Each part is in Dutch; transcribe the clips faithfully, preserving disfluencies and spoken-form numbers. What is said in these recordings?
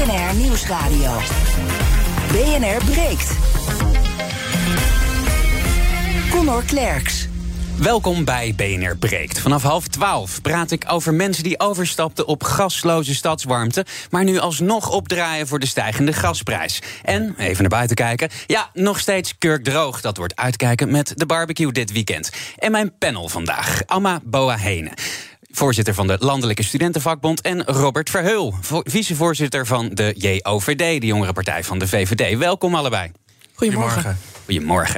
B N R Nieuwsradio. B N R breekt. Connor Klerks. Welkom bij B N R Breekt. Vanaf half twaalf praat ik over mensen die overstapten op gasloze stadswarmte, maar nu alsnog opdraaien voor de stijgende gasprijs. En, even naar buiten kijken, ja, nog steeds kurkdroog. Dat wordt uitkijken met de barbecue dit weekend. En mijn panel vandaag, Amma Boahene, voorzitter van de Landelijke Studentenvakbond, en Robert Verheul, vicevoorzitter van de J O V D, de jongere partij van de V V D. Welkom allebei. Goedemorgen. Goedemorgen.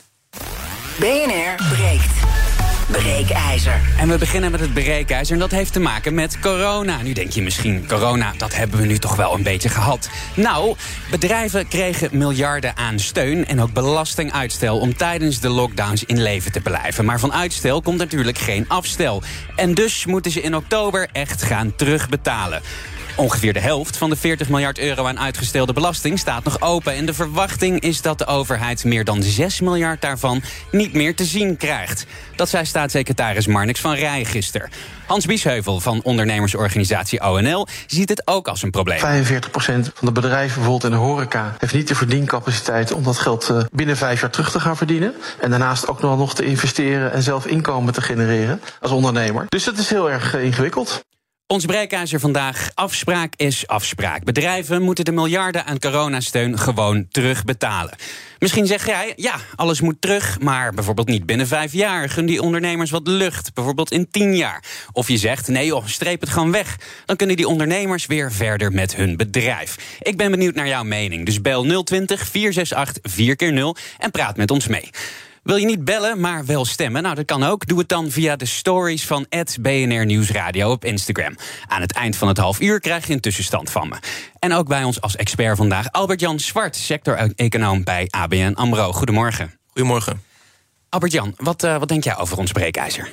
B N R breekt. Breekijzer. En we beginnen met het breekijzer en dat heeft te maken met corona. Nu denk je misschien, corona, dat hebben we nu toch wel een beetje gehad. Nou, bedrijven kregen miljarden aan steun en ook belastinguitstel om tijdens de lockdowns in leven te blijven. Maar van uitstel komt natuurlijk geen afstel. En dus moeten ze in oktober echt gaan terugbetalen. Ongeveer de helft van de veertig miljard euro aan uitgestelde belasting staat nog open. En de verwachting is dat de overheid meer dan zes miljard daarvan niet meer te zien krijgt. Dat zei staatssecretaris Marnix van Rij gisteren. Hans Biesheuvel van ondernemersorganisatie O N L ziet het ook als een probleem. vijfenveertig procent van de bedrijven bijvoorbeeld in de horeca heeft niet de verdiencapaciteit om dat geld binnen vijf jaar terug te gaan verdienen. En daarnaast ook nog, nog te investeren en zelf inkomen te genereren als ondernemer. Dus dat is heel erg ingewikkeld. Ons breekijzer vandaag: afspraak is afspraak. Bedrijven moeten de miljarden aan coronasteun gewoon terugbetalen. Misschien zeg jij, ja, alles moet terug, maar bijvoorbeeld niet binnen vijf jaar. Gun die ondernemers wat lucht, bijvoorbeeld in tien jaar. Of je zegt, nee joh, streep het gewoon weg. Dan kunnen die ondernemers weer verder met hun bedrijf. Ik ben benieuwd naar jouw mening, dus bel nul twintig, vier zes acht, vier keer nul en praat met ons mee. Wil je niet bellen, maar wel stemmen? Nou, dat kan ook. Doe het dan via de stories van at B N R Nieuwsradio op Instagram. Aan het eind van het half uur krijg je een tussenstand van me. En ook bij ons als expert vandaag Albert-Jan Zwart, sector-econoom bij A B N AMRO. Goedemorgen. Goedemorgen. Albert-Jan, wat, uh, wat denk jij over ons breekijzer?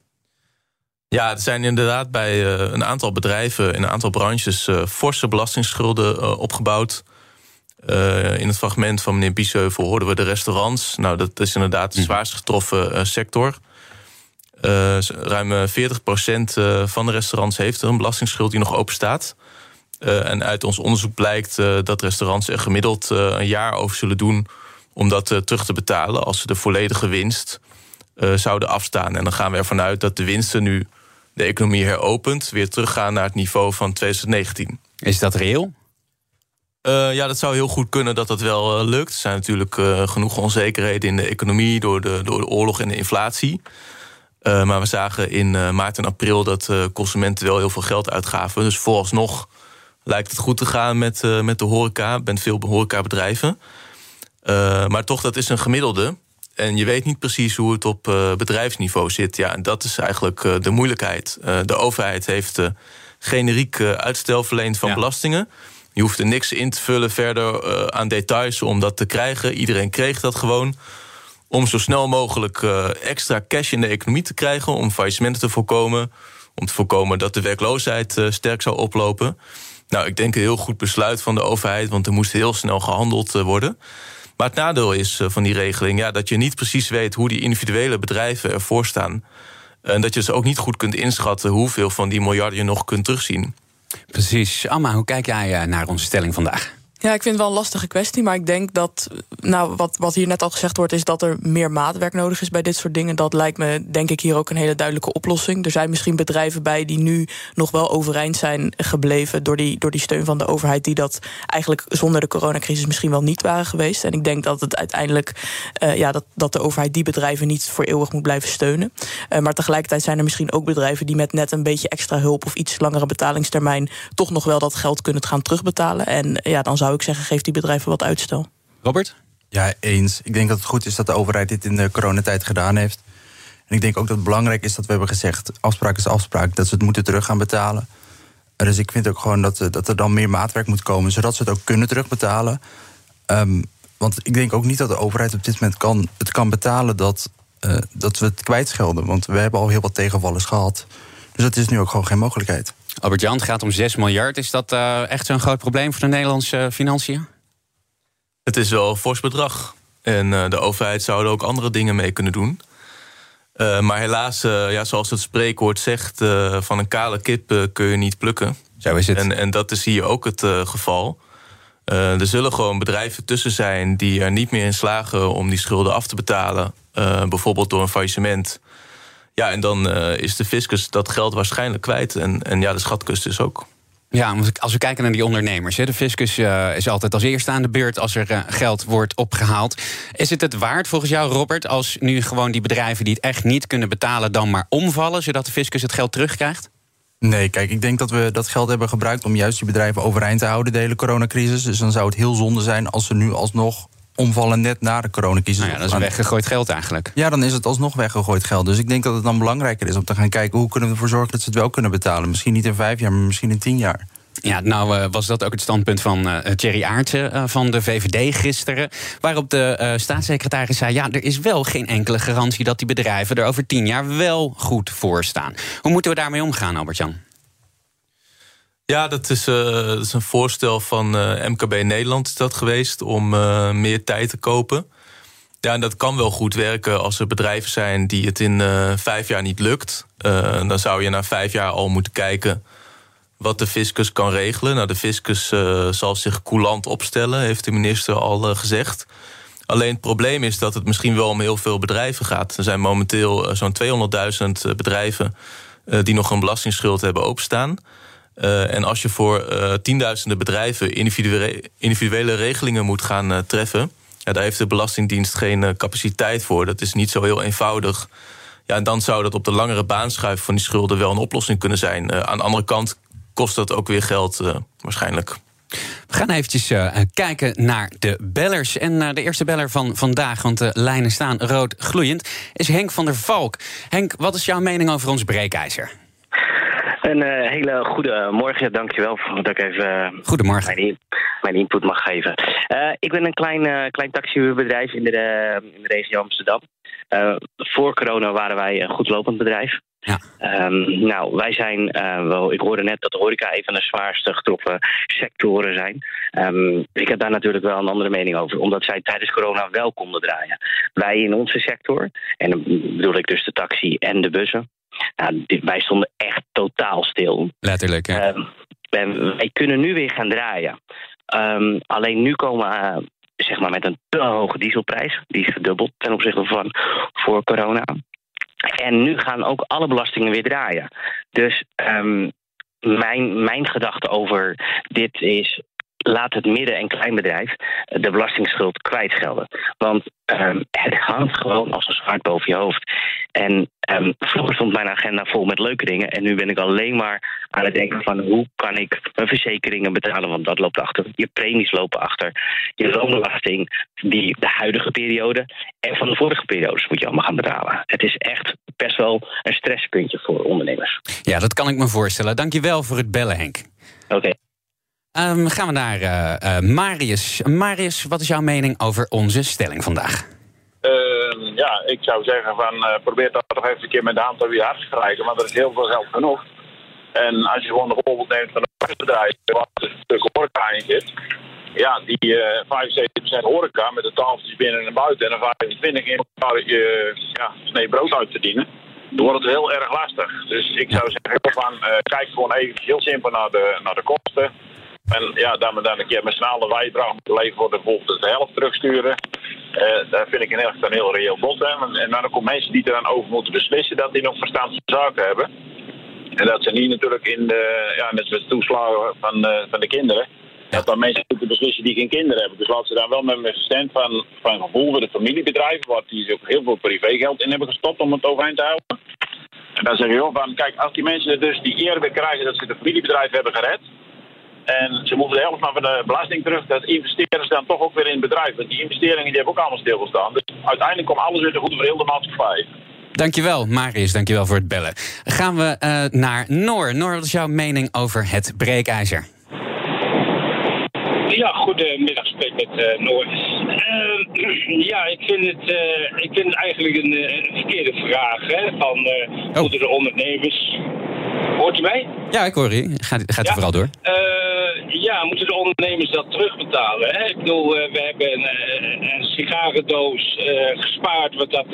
Ja, er zijn inderdaad bij uh, een aantal bedrijven in een aantal branches uh, forse belastingsschulden uh, opgebouwd. Uh, in het fragment van meneer Biesheuvel hoorden we de restaurants. Nou, dat is inderdaad de zwaarst getroffen uh, sector. Uh, ruim veertig procent uh, van de restaurants heeft er een belastingsschuld die nog open staat. Uh, en uit ons onderzoek blijkt uh, dat restaurants er gemiddeld uh, een jaar over zullen doen om dat uh, terug te betalen als ze de volledige winst uh, zouden afstaan. En dan gaan we ervan uit dat de winsten nu de economie heropent weer teruggaan naar het niveau van twintig negentien. Is dat reëel? Uh, ja, dat zou heel goed kunnen dat dat wel uh, lukt. Er zijn natuurlijk uh, genoeg onzekerheden in de economie door de, door de oorlog en de inflatie. Uh, maar we zagen in uh, maart en april dat uh, consumenten wel heel veel geld uitgaven. Dus vooralsnog lijkt het goed te gaan met, uh, met de horeca. Ik ben veel horecabedrijven. Uh, maar toch, dat is een gemiddelde. En je weet niet precies hoe het op uh, bedrijfsniveau zit. Ja, en dat is eigenlijk uh, de moeilijkheid. Uh, de overheid heeft uh, generiek uh, uitstel verleend van ja. belastingen. Je hoeft er niks in te vullen verder uh, aan details om dat te krijgen. Iedereen kreeg dat gewoon. Om zo snel mogelijk uh, extra cash in de economie te krijgen. Om faillissementen te voorkomen. Om te voorkomen dat de werkloosheid uh, sterk zou oplopen. Nou, ik denk een heel goed besluit van de overheid. Want er moest heel snel gehandeld uh, worden. Maar het nadeel is uh, van die regeling ja, dat je niet precies weet hoe die individuele bedrijven ervoor staan. En dat je dus ook niet goed kunt inschatten hoeveel van die miljarden je nog kunt terugzien. Precies. Amma, hoe kijk jij naar onze stelling vandaag? Ja, ik vind het wel een lastige kwestie, maar ik denk dat, nou, wat, wat hier net al gezegd wordt, is dat er meer maatwerk nodig is bij dit soort dingen. Dat lijkt me, denk ik, hier ook een hele duidelijke oplossing. Er zijn misschien bedrijven bij die nu nog wel overeind zijn gebleven door die, door die steun van de overheid, die dat eigenlijk zonder de coronacrisis misschien wel niet waren geweest. En ik denk dat het uiteindelijk, uh, ja, dat, dat de overheid die bedrijven niet voor eeuwig moet blijven steunen. Uh, maar tegelijkertijd zijn er misschien ook bedrijven die met net een beetje extra hulp of iets langere betalingstermijn toch nog wel dat geld kunnen gaan terugbetalen. En ja, dan zou ik zeggen, geef die bedrijven wat uitstel. Robert? Ja, eens. Ik denk dat het goed is dat de overheid dit in de coronatijd gedaan heeft. En ik denk ook dat het belangrijk is dat we hebben gezegd, afspraak is afspraak, dat ze het moeten terug gaan betalen. Dus ik vind ook gewoon dat, dat er dan meer maatwerk moet komen, zodat ze het ook kunnen terugbetalen. Um, want ik denk ook niet dat de overheid op dit moment kan, het kan betalen dat, uh, dat we het kwijtschelden. Want we hebben al heel wat tegenvallers gehad. Dus dat is nu ook gewoon geen mogelijkheid. Albert-Jan, het gaat om zes miljard. Is dat uh, echt zo'n groot probleem voor de Nederlandse uh, financiën? Het is wel een fors bedrag. En uh, de overheid zou er ook andere dingen mee kunnen doen. Uh, maar helaas, uh, ja, zoals het spreekwoord zegt, uh, van een kale kip uh, kun je niet plukken. Zo is het. En, en dat is hier ook het uh, geval. Uh, er zullen gewoon bedrijven tussen zijn die er niet meer in slagen om die schulden af te betalen. Uh, bijvoorbeeld door een faillissement. Ja, en dan uh, is de fiscus dat geld waarschijnlijk kwijt. En, en ja, de schatkust dus ook. Ja, als we kijken naar die ondernemers, hè, de fiscus uh, is altijd als eerste aan de beurt als er uh, geld wordt opgehaald. Is het het waard volgens jou, Robert, als nu gewoon die bedrijven die het echt niet kunnen betalen dan maar omvallen, zodat de fiscus het geld terugkrijgt? Nee, kijk, ik denk dat we dat geld hebben gebruikt om juist die bedrijven overeind te houden, de hele coronacrisis. Dus dan zou het heel zonde zijn als ze nu alsnog omvallen net na de coronacrisis. Nou ja, dat is weggegooid geld eigenlijk. Ja, dan is het alsnog weggegooid geld. Dus ik denk dat het dan belangrijker is om te gaan kijken hoe kunnen we ervoor zorgen dat ze het wel kunnen betalen. Misschien niet in vijf jaar, maar misschien in tien jaar. Ja, nou uh, was dat ook het standpunt van uh, Thierry Aartsen uh, van de V V D gisteren. Waarop de uh, staatssecretaris zei, ja, er is wel geen enkele garantie dat die bedrijven er over tien jaar wel goed voor staan. Hoe moeten we daarmee omgaan, Albert-Jan? Ja, dat is, uh, dat is een voorstel van uh, M K B Nederland is dat geweest om uh, meer tijd te kopen. Ja, en dat kan wel goed werken als er bedrijven zijn die het in uh, vijf jaar niet lukt. Uh, dan zou je na vijf jaar al moeten kijken wat de fiscus kan regelen. Nou, de fiscus uh, zal zich coulant opstellen, heeft de minister al uh, gezegd. Alleen het probleem is dat het misschien wel om heel veel bedrijven gaat. Er zijn momenteel uh, zo'n tweehonderdduizend bedrijven uh, die nog een belastingsschuld hebben openstaan. Uh, en als je voor uh, tienduizenden bedrijven individuele, individuele regelingen moet gaan uh, treffen, ja, daar heeft de Belastingdienst geen uh, capaciteit voor. Dat is niet zo heel eenvoudig. Ja, en dan zou dat op de langere baan schuiven van die schulden wel een oplossing kunnen zijn. Uh, aan de andere kant kost dat ook weer geld uh, waarschijnlijk. We gaan eventjes uh, kijken naar de bellers. En uh, de eerste beller van vandaag, want de lijnen staan rood gloeiend, is Henk van der Valk. Henk, wat is jouw mening over ons breekijzer? Een uh, hele goede morgen, dankjewel dat ik even uh, Goedemorgen. Mijn, mijn input mag geven. Uh, ik ben een klein, uh, klein taxibedrijf in de, uh, in de regio Amsterdam. Uh, voor corona waren wij een goed lopend bedrijf. Ja. Um, nou, wij zijn, uh, wel, ik hoorde net dat de horeca een van de zwaarste getroffen sectoren zijn. Um, ik heb daar natuurlijk wel een andere mening over, omdat zij tijdens corona wel konden draaien. Wij in onze sector, en dan bedoel ik dus de taxi en de bussen, nou, dit, wij stonden echt totaal stil. Letterlijk, ja. Um, en wij kunnen nu weer gaan draaien. Um, alleen nu komen uh, zeg maar met een te hoge dieselprijs. Die is verdubbeld ten opzichte van voor corona. En nu gaan ook alle belastingen weer draaien. Dus um, mijn, mijn gedachte over dit is, laat het midden- en kleinbedrijf de belastingsschuld kwijtgelden. Want um, het hangt gewoon als een zwaard boven je hoofd. En um, vroeger stond mijn agenda vol met leuke dingen. En nu ben ik alleen maar aan het denken van hoe kan ik mijn verzekeringen betalen. Want dat loopt achter. Je premies lopen achter. Je loonbelasting, die de huidige periode en van de vorige periodes moet je allemaal gaan betalen. Het is echt best wel een stresspuntje voor ondernemers. Ja, dat kan ik me voorstellen. Dank je wel voor het bellen, Henk. Oké. Okay. Um, gaan we naar uh, uh, Marius. Marius, wat is jouw mening over onze stelling vandaag? Uh, ja, ik zou zeggen van uh, probeer dat toch even een keer met de hand over je hart te krijgen, want er is heel veel geld genoeg. En als je gewoon een voorbeeld neemt van een bedrijf waar er een stuk horeca in zit, ja, die uh, vijfenzeventig procent horeca met de tafeltjes binnen en buiten en een vijfentwintig in elkaar je ja, snee brood uit verdienen, dan wordt het heel erg lastig. Dus ik zou zeggen van uh, kijk gewoon even heel simpel naar de, naar de kosten. En ja, dan we dan een keer met z'n allen bijdrage moeten leveren voor de bijvoorbeeld de helft terugsturen. Uh, daar vind ik in echt een heel reëel bod. Hè. En dan ook mensen die er dan over moeten beslissen, dat die nog verstand van zaken hebben. En dat ze niet natuurlijk in de, ja, net met toeslagen van, uh, van de kinderen, dat dan mensen moeten beslissen die geen kinderen hebben. Dus laten ze dan wel met mijn verstand van, van gevoel voor de familiebedrijven, waar die ook heel veel privégeld in hebben gestopt om het overeind te houden. En dan zeg je ook van, kijk, als die mensen dus die eer weer krijgen dat ze de familiebedrijven hebben gered, en ze moeten de helft van de belasting terug, dat investeren ze dan toch ook weer in het bedrijf. Want die investeringen die hebben ook allemaal stilgestaan. Dus uiteindelijk komt alles weer te goed voor heel de maatschappij. Dankjewel, Marius. Dankjewel voor het bellen. Gaan we uh, naar Noor. Noor, wat is jouw mening over het breekijzer? Ja, goedemiddag, spreek met uh, Noor. Uh, ja, ik vind, het, uh, ik vind het eigenlijk een, een verkeerde vraag. Hè, van uh, oh. moeten de ondernemers... Hoort u mij? Ja, ik hoor u. Gaat, gaat u ja? vooral door. Uh, ja, moeten de ondernemers dat terugbetalen? Hè? Ik bedoel, uh, we hebben een, een sigarendoos uh, gespaard wat dat betreft.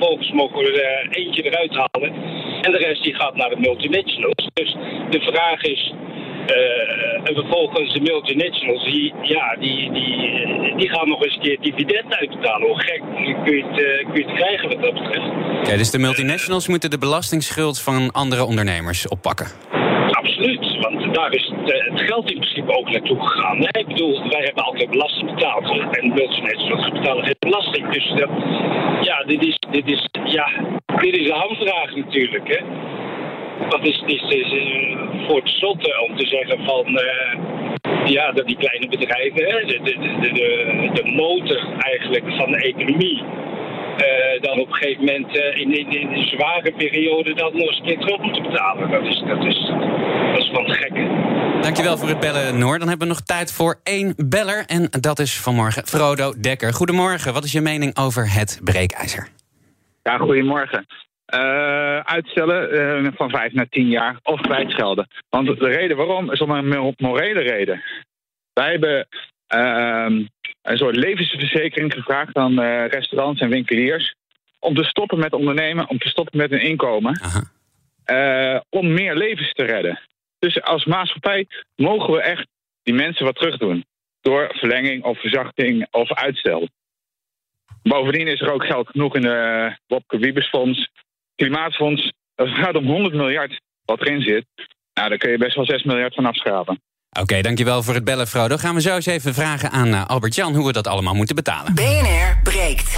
vervolgens mogen we er eentje eruit halen. En de rest die gaat naar de multinationals. Dus de vraag is... Uh, en vervolgens de multinationals, die, ja, die, die, die gaan nog eens een keer dividend uitbetalen. Hoe gek kun je, het, uh, kun je het krijgen wat dat betreft. Ja, dus de multinationals moeten de belastingsschuld van andere ondernemers oppakken? Absoluut, want daar is het, uh, het geld in principe ook naartoe gegaan. Nee, ik bedoel, wij hebben altijd belasting betaald en multinationals betalen geen belasting. Dus dat, ja, dit is, dit is, ja, dit is de hamvraag natuurlijk, hè. Dat is, is, is uh, voor het zotte om te zeggen van uh, ja, dat die kleine bedrijven, hè, de, de, de, de motor eigenlijk van de economie, uh, dan op een gegeven moment uh, in, in, in een zware periode dat nog eens een keer terug moeten betalen. Dat is, dat is, dat is van het gekke. Dankjewel voor het bellen, Noor. Dan hebben we nog tijd voor één beller en dat is vanmorgen Frodo Dekker. Goedemorgen, wat is je mening over het breekijzer? Ja, goedemorgen. Uh, uitstellen uh, van vijf naar tien jaar of kwijtschelden. Want de reden waarom is om een morele reden. Wij hebben uh, een soort levensverzekering gevraagd aan uh, restaurants en winkeliers om te stoppen met ondernemen, om te stoppen met hun inkomen, uh, om meer levens te redden. Dus als maatschappij mogen we echt die mensen wat terug doen. Door verlenging of verzachting of uitstel. Bovendien is er ook geld genoeg in de Wopke Wiebesfonds, Klimaatfonds. Het gaat om honderd miljard wat erin zit. Nou, daar kun je best wel zes miljard van afschrapen. Oké, okay, dankjewel voor het bellen, Frodo. Gaan we zo eens even vragen aan uh, Albert-Jan hoe we dat allemaal moeten betalen. B N R breekt.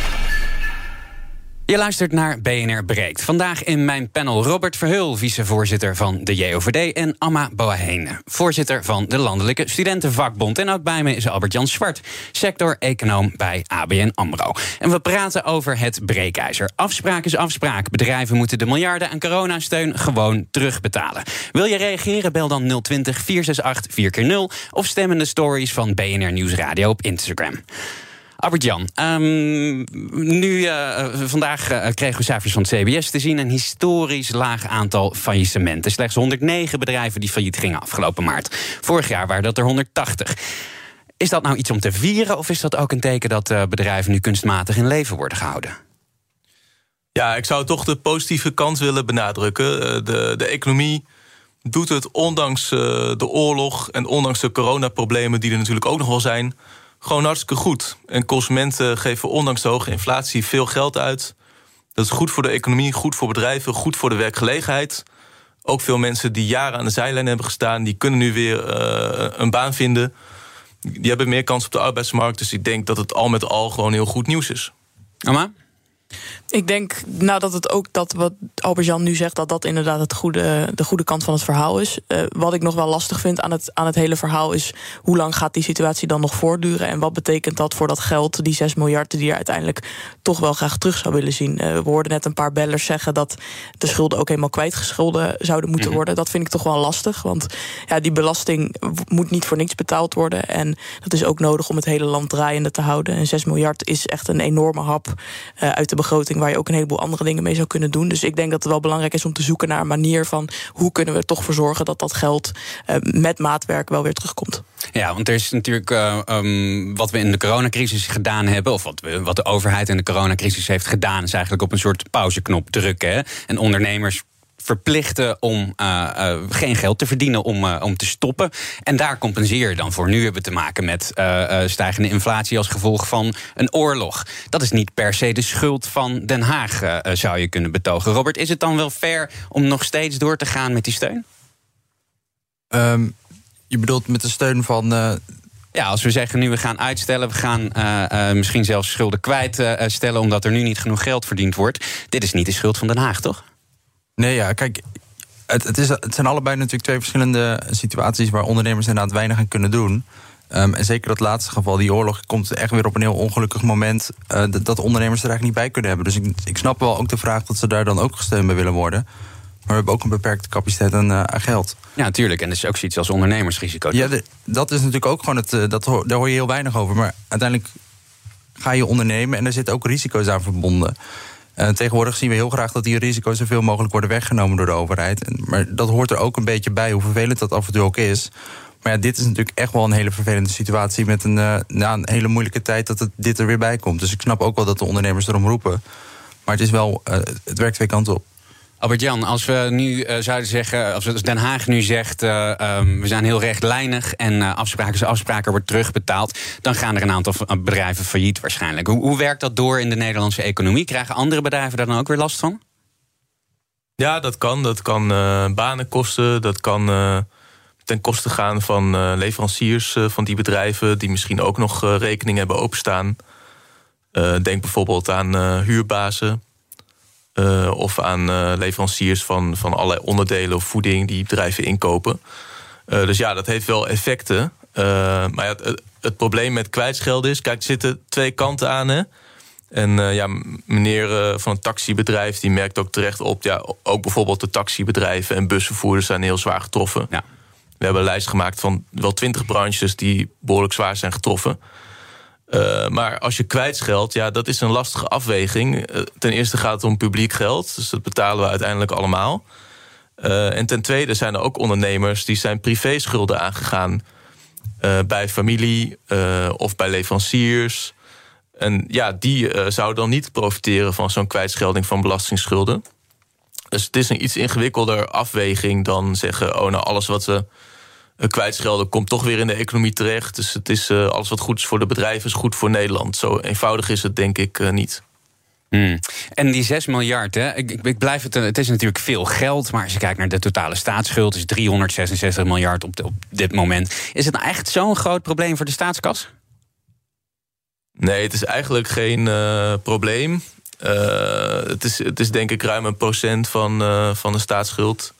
Je luistert naar B N R Breekt. Vandaag in mijn panel Robert Verheul, vicevoorzitter van de J O V D... en Amma Boahene, voorzitter van de Landelijke Studentenvakbond. En ook bij me is Albert-Jan Zwart, sector-econoom bij A B N AMRO. En we praten over het breekijzer. Afspraak is afspraak. Bedrijven moeten de miljarden aan coronasteun gewoon terugbetalen. Wil je reageren? Bel dan nul twintig, vier zes acht, vier keer nul... of stem in de stories van B N R Nieuwsradio op Instagram. Albert-Jan, um, nu uh, vandaag uh, kregen we cijfers van het C B S te zien. Een historisch laag aantal faillissementen. Slechts honderdnegen bedrijven die failliet gingen afgelopen maart. Vorig jaar waren dat er honderdtachtig. Is dat nou iets om te vieren of is dat ook een teken dat uh, bedrijven nu kunstmatig in leven worden gehouden? Ja, ik zou toch de positieve kant willen benadrukken. De, de economie doet het ondanks uh, de oorlog en ondanks de coronaproblemen die er natuurlijk ook nog wel zijn, gewoon hartstikke goed. En consumenten geven ondanks de hoge inflatie veel geld uit. Dat is goed voor de economie, goed voor bedrijven, goed voor de werkgelegenheid. Ook veel mensen die jaren aan de zijlijn hebben gestaan, die kunnen nu weer uh, een baan vinden. Die hebben meer kans op de arbeidsmarkt. Dus ik denk dat het al met al gewoon heel goed nieuws is. Amma? Ik denk nou dat het ook dat wat Albert-Jan nu zegt, dat dat inderdaad het goede, de goede kant van het verhaal is. Uh, wat ik nog wel lastig vind aan het, aan het hele verhaal is hoe lang gaat die situatie dan nog voortduren en wat betekent dat voor dat geld, die zes miljard die er uiteindelijk toch wel graag terug zou willen zien. Uh, we hoorden net een paar bellers zeggen dat de schulden ook helemaal kwijtgescholden zouden moeten mm-hmm. worden. Dat vind ik toch wel lastig, want ja, die belasting moet niet voor niks betaald worden en dat is ook nodig om het hele land draaiende te houden. En zes miljard is echt een enorme hap uh, uit de begroting waar je ook een heleboel andere dingen mee zou kunnen doen. Dus ik denk dat het wel belangrijk is om te zoeken naar een manier van hoe kunnen we er toch voor zorgen dat dat geld uh, met maatwerk wel weer terugkomt. Ja, want er is natuurlijk uh, um, wat we in de coronacrisis gedaan hebben, of wat, we, wat de overheid in de coronacrisis heeft gedaan, is eigenlijk op een soort pauzeknop drukken. Hè? En ondernemers verplichten om uh, uh, geen geld te verdienen, om, uh, om te stoppen. En daar compenseer je dan voor. Nu hebben we te maken met uh, uh, stijgende inflatie als gevolg van een oorlog. Dat is niet per se de schuld van Den Haag, uh, zou je kunnen betogen. Robert, is het dan wel fair om nog steeds door te gaan met die steun? Um, je bedoelt met de steun van Uh... Ja, als we zeggen nu we gaan uitstellen, we gaan uh, uh, misschien zelfs schulden kwijtstellen uh, omdat er nu niet genoeg geld verdiend wordt. Dit is niet de schuld van Den Haag, toch? Nee, ja, kijk, het, het, is, het zijn allebei natuurlijk twee verschillende situaties waar ondernemers inderdaad weinig aan kunnen doen. Um, en zeker dat laatste geval, die oorlog, komt echt weer op een heel ongelukkig moment uh, dat, dat ondernemers er eigenlijk niet bij kunnen hebben. Dus ik, ik snap wel ook de vraag dat ze daar dan ook gesteund bij willen worden. Maar we hebben ook een beperkte capaciteit aan, uh, aan geld. Ja, natuurlijk. En dat is ook zoiets als ondernemersrisico. Ja, de, dat is natuurlijk ook gewoon het. Uh, dat hoor, daar hoor je heel weinig over. Maar uiteindelijk ga je ondernemen en er zitten ook risico's aan verbonden. Uh, tegenwoordig zien we heel graag dat die risico's zoveel mogelijk worden weggenomen door de overheid. En, maar dat hoort er ook een beetje bij, hoe vervelend dat af en toe ook is. Maar ja, dit is natuurlijk echt wel een hele vervelende situatie met een, uh, na een hele moeilijke tijd dat het, dit er weer bij komt. Dus ik snap ook wel dat de ondernemers erom roepen. Maar het is wel, uh, het werkt twee kanten op. Albert-Jan, als we nu uh, zouden zeggen, als Den Haag nu zegt, uh, um, we zijn heel rechtlijnig en uh, afspraken is afspraken, wordt terugbetaald, dan gaan er een aantal bedrijven failliet waarschijnlijk. Hoe, hoe werkt dat door in de Nederlandse economie? Krijgen andere bedrijven daar dan ook weer last van? Ja, dat kan. Dat kan uh, banen kosten. Dat kan uh, ten koste gaan van uh, leveranciers uh, van die bedrijven, die misschien ook nog uh, rekening hebben openstaan. Uh, denk bijvoorbeeld aan uh, huurbazen. Uh, of aan uh, leveranciers van, van allerlei onderdelen of voeding die bedrijven inkopen. Uh, dus ja, dat heeft wel effecten. Uh, maar ja, het, het probleem met kwijtschelden is, kijk, er zitten twee kanten aan, hè. En uh, ja, meneer uh, van het taxibedrijf die merkt ook terecht op, ja, ook bijvoorbeeld de taxibedrijven en busvervoerders zijn heel zwaar getroffen. Ja. We hebben een lijst gemaakt van wel twintig branches die behoorlijk zwaar zijn getroffen. Uh, maar als je kwijtscheldt, ja, dat is een lastige afweging. Uh, ten eerste gaat het om publiek geld, dus dat betalen we uiteindelijk allemaal. Uh, en ten tweede zijn er ook ondernemers die zijn privéschulden aangegaan. Uh, bij familie uh, of bij leveranciers. En ja, die uh, zouden dan niet profiteren van zo'n kwijtschelding van belastingsschulden. Dus het is een iets ingewikkelder afweging dan zeggen, oh, nou, alles wat we kwijtschelden komt toch weer in de economie terecht. Dus het is uh, alles wat goed is voor de bedrijven is goed voor Nederland. Zo eenvoudig is het denk ik uh, niet. Hmm. En die zes miljard, hè, ik, ik blijf het, het is natuurlijk veel geld, maar als je kijkt naar de totale staatsschuld, is driehonderdzesenzestig miljard op, de, op dit moment. Is het nou echt zo'n groot probleem voor de staatskas? Nee, het is eigenlijk geen uh, probleem. Uh, het, is, het is denk ik ruim een procent van, uh, van de staatsschuld.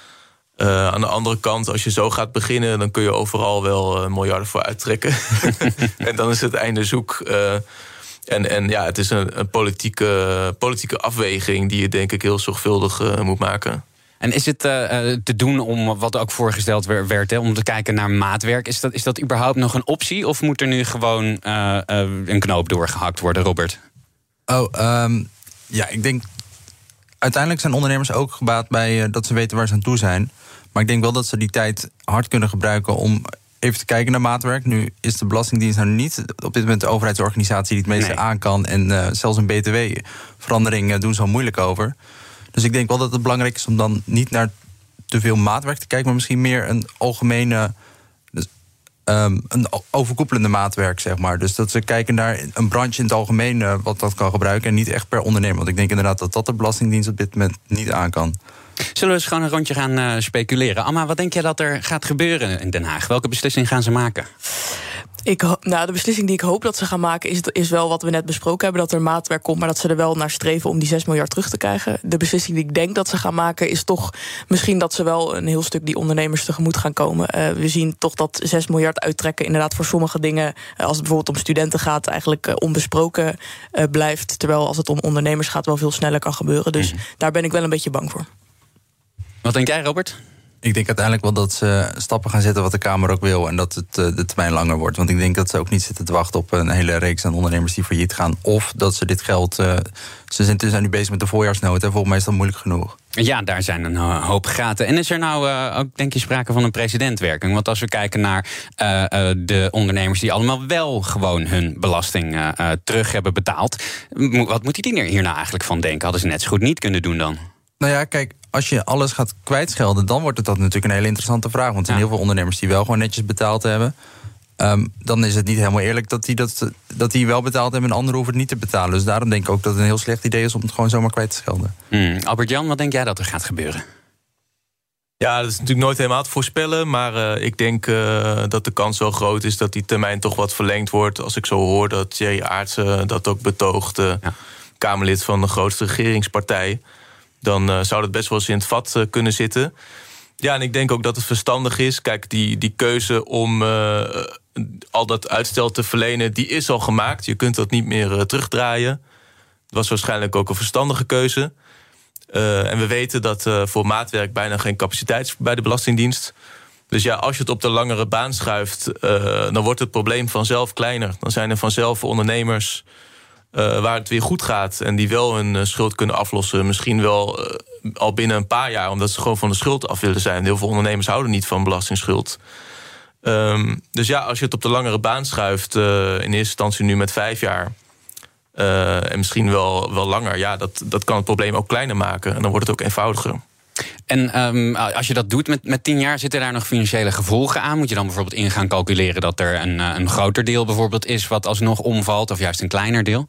Uh, aan de andere kant, als je zo gaat beginnen, dan kun je overal wel uh, miljarden voor uittrekken. En dan is het einde zoek. Uh, en, en ja, het is een, een politieke, politieke afweging die je denk ik heel zorgvuldig uh, moet maken. En is het uh, te doen om, wat ook voorgesteld werd, hè, om te kijken naar maatwerk? Is dat, is dat überhaupt nog een optie? Of moet er nu gewoon uh, uh, een knoop doorgehakt worden, Robert? Oh, um, ja, ik denk, uiteindelijk zijn ondernemers ook gebaat bij uh, dat ze weten waar ze aan toe zijn. Maar ik denk wel dat ze die tijd hard kunnen gebruiken om even te kijken naar maatwerk. Nu is de Belastingdienst nou niet op dit moment de overheidsorganisatie die het meeste nee. aan kan. En uh, zelfs een B T W-verandering uh, doen ze al moeilijk over. Dus ik denk wel dat het belangrijk is om dan niet naar te veel maatwerk te kijken, maar misschien meer een algemene, dus, um, een overkoepelende maatwerk, zeg maar. Dus dat ze kijken naar een branche in het algemeen uh, wat dat kan gebruiken en niet echt per ondernemer. Want ik denk inderdaad dat dat de Belastingdienst op dit moment niet aan kan. Zullen we eens gewoon een rondje gaan uh, speculeren? Amma, wat denk je dat er gaat gebeuren in Den Haag? Welke beslissing gaan ze maken? Ik, nou, de beslissing die ik hoop dat ze gaan maken is, is wel wat we net besproken hebben, dat er maatwerk komt, maar dat ze er wel naar streven om die zes miljard terug te krijgen. De beslissing die ik denk dat ze gaan maken is toch misschien dat ze wel een heel stuk die ondernemers tegemoet gaan komen. Uh, we zien toch dat zes miljard uittrekken inderdaad voor sommige dingen, uh, als het bijvoorbeeld om studenten gaat, eigenlijk uh, onbesproken uh, blijft. Terwijl als het om ondernemers gaat wel veel sneller kan gebeuren. Dus mm-hmm. daar ben ik wel een beetje bang voor. Wat denk jij, Robert? Ik denk uiteindelijk wel dat ze stappen gaan zetten wat de Kamer ook wil en dat het uh, de termijn langer wordt. Want ik denk dat ze ook niet zitten te wachten op een hele reeks aan ondernemers die failliet gaan. Of dat ze dit geld, uh, ze zijn, zijn nu bezig met de voorjaarsnota en volgens mij is dat moeilijk genoeg. Ja, daar zijn een hoop gaten. En is er nou uh, ook, denk je, sprake van een precedentwerking? Want als we kijken naar uh, uh, de ondernemers die allemaal wel gewoon hun belasting uh, uh, terug hebben betaald, wat moet die hier nou eigenlijk van denken? Hadden ze net zo goed niet kunnen doen dan? Nou ja, kijk, als je alles gaat kwijtschelden, dan wordt het dat natuurlijk een hele interessante vraag. Want er zijn ja. heel veel ondernemers die wel gewoon netjes betaald hebben. Um, dan is het niet helemaal eerlijk dat die, dat, dat die wel betaald hebben en anderen hoeven het niet te betalen. Dus daarom denk ik ook dat het een heel slecht idee is om het gewoon zomaar kwijt te schelden. Hmm. Albert-Jan, wat denk jij dat er gaat gebeuren? Ja, dat is natuurlijk nooit helemaal te voorspellen. Maar uh, ik denk uh, dat de kans wel groot is dat die termijn toch wat verlengd wordt. Als ik zo hoor dat Thierry Aartsen dat ook betoogt, uh, ja. Kamerlid van de grootste regeringspartij, dan uh, zou dat best wel eens in het vat uh, kunnen zitten. Ja, en ik denk ook dat het verstandig is. Kijk, die, die keuze om uh, al dat uitstel te verlenen, die is al gemaakt. Je kunt dat niet meer uh, terugdraaien. Het was waarschijnlijk ook een verstandige keuze. Uh, en we weten dat uh, voor maatwerk bijna geen capaciteit is bij de Belastingdienst. Dus ja, als je het op de langere baan schuift, uh, dan wordt het probleem vanzelf kleiner. Dan zijn er vanzelf ondernemers Uh, waar het weer goed gaat en die wel hun uh, schuld kunnen aflossen. Misschien wel uh, al binnen een paar jaar, omdat ze gewoon van de schuld af willen zijn. Heel veel ondernemers houden niet van belastingsschuld. Um, dus ja, als je het op de langere baan schuift, uh, in eerste instantie nu met vijf jaar, Uh, en misschien wel, wel langer. Ja, dat, dat kan het probleem ook kleiner maken. En dan wordt het ook eenvoudiger. En um, als je dat doet met, met tien jaar, zitten daar nog financiële gevolgen aan? Moet je dan bijvoorbeeld in gaan calculeren dat er een, een groter deel bijvoorbeeld is wat alsnog omvalt, of juist een kleiner deel?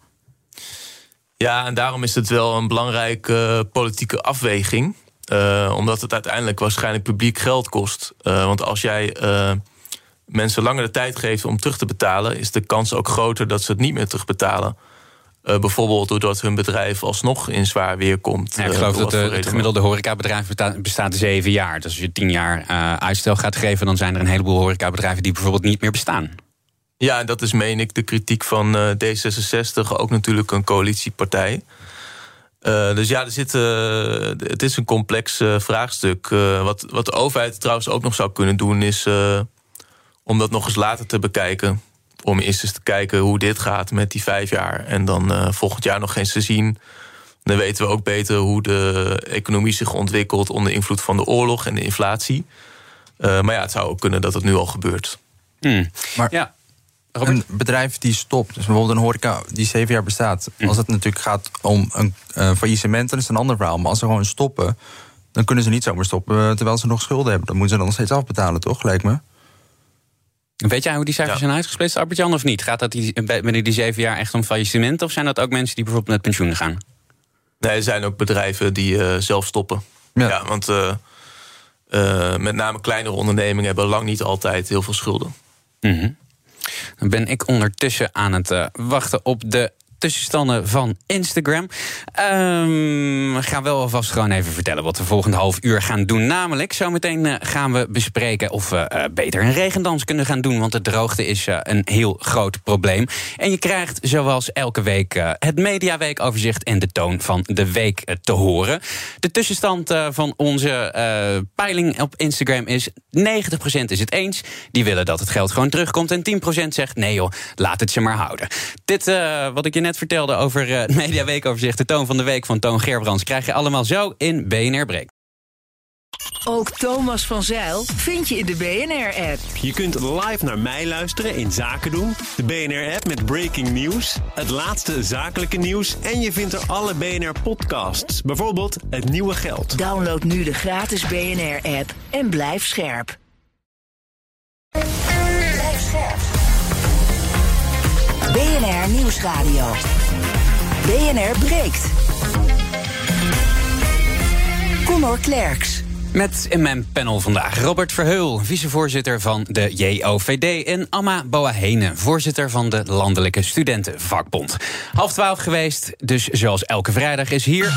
Ja, en daarom is het wel een belangrijke uh, politieke afweging. Uh, omdat het uiteindelijk waarschijnlijk publiek geld kost. Uh, want als jij uh, mensen langer de tijd geeft om terug te betalen, is de kans ook groter dat ze het niet meer terugbetalen. Uh, bijvoorbeeld doordat hun bedrijf alsnog in zwaar weer komt. Ja, ik geloof uh, dat de, het gemiddelde horecabedrijf bestaat, bestaat zeven jaar. Dus als je tien jaar uh, uitstel gaat geven, dan zijn er een heleboel horecabedrijven die bijvoorbeeld niet meer bestaan. Ja, en dat is, meen ik, de kritiek van uh, D zesenzestig, ook natuurlijk een coalitiepartij. Uh, dus ja, er zit, uh, het is een complex uh, vraagstuk. Uh, wat, wat de overheid trouwens ook nog zou kunnen doen, is uh, om dat nog eens later te bekijken. Om eerst eens te kijken hoe dit gaat met die vijf jaar. En dan uh, volgend jaar nog eens te zien. Dan weten we ook beter hoe de economie zich ontwikkelt onder invloed van de oorlog en de inflatie. Uh, maar ja, het zou ook kunnen dat het nu al gebeurt. Hmm. Maar ja, Robert? Een bedrijf die stopt, dus bijvoorbeeld een horeca die zeven jaar bestaat. Hmm. Als het natuurlijk gaat om een uh, faillissement, dan is het een ander verhaal. Maar als ze gewoon stoppen, dan kunnen ze niet zomaar stoppen terwijl ze nog schulden hebben. Dan moeten ze dan nog steeds afbetalen, toch? Lijkt me. Weet jij hoe die cijfers ja. zijn uitgesplitst, Albert-Jan, of niet? Gaat dat die, binnen die zeven jaar echt om faillissement? Of zijn dat ook mensen die bijvoorbeeld met pensioen gaan? Nee, er zijn ook bedrijven die uh, zelf stoppen. Ja, ja want uh, uh, met name kleinere ondernemingen hebben lang niet altijd heel veel schulden. Mm-hmm. Dan ben ik ondertussen aan het uh, wachten op de tussenstanden van Instagram. Um, we gaan wel alvast gewoon even vertellen wat we volgende half uur gaan doen. Namelijk, zometeen uh, gaan we bespreken of we uh, beter een regendans kunnen gaan doen. Want de droogte is uh, een heel groot probleem. En je krijgt zoals elke week uh, het mediaweekoverzicht en de toon van de week uh, te horen. De tussenstand uh, van onze uh, peiling op Instagram is negentig procent is het eens. Die willen dat het geld gewoon terugkomt. En tien procent zegt nee joh, laat het ze maar houden. Dit uh, wat ik je net vertelde over uh, het mediaweekoverzicht, de toon van de week van Toon Gerbrands, krijg je allemaal zo in B N R Breek. Ook Thomas van Zijl vind je in de B N R-app. Je kunt live naar mij luisteren in Zaken doen, de B N R-app met breaking news, het laatste zakelijke nieuws en je vindt er alle B N R-podcasts, bijvoorbeeld Het Nieuwe Geld. Download nu de gratis B N R-app en blijf scherp. Blijf scherp. B N R Nieuwsradio. B N R breekt. Connor Klerks. Met in mijn panel vandaag Robert Verheul, vicevoorzitter van de J O V D... en Amma Boahene, voorzitter van de Landelijke Studentenvakbond. Half twaalf geweest, dus zoals elke vrijdag is hier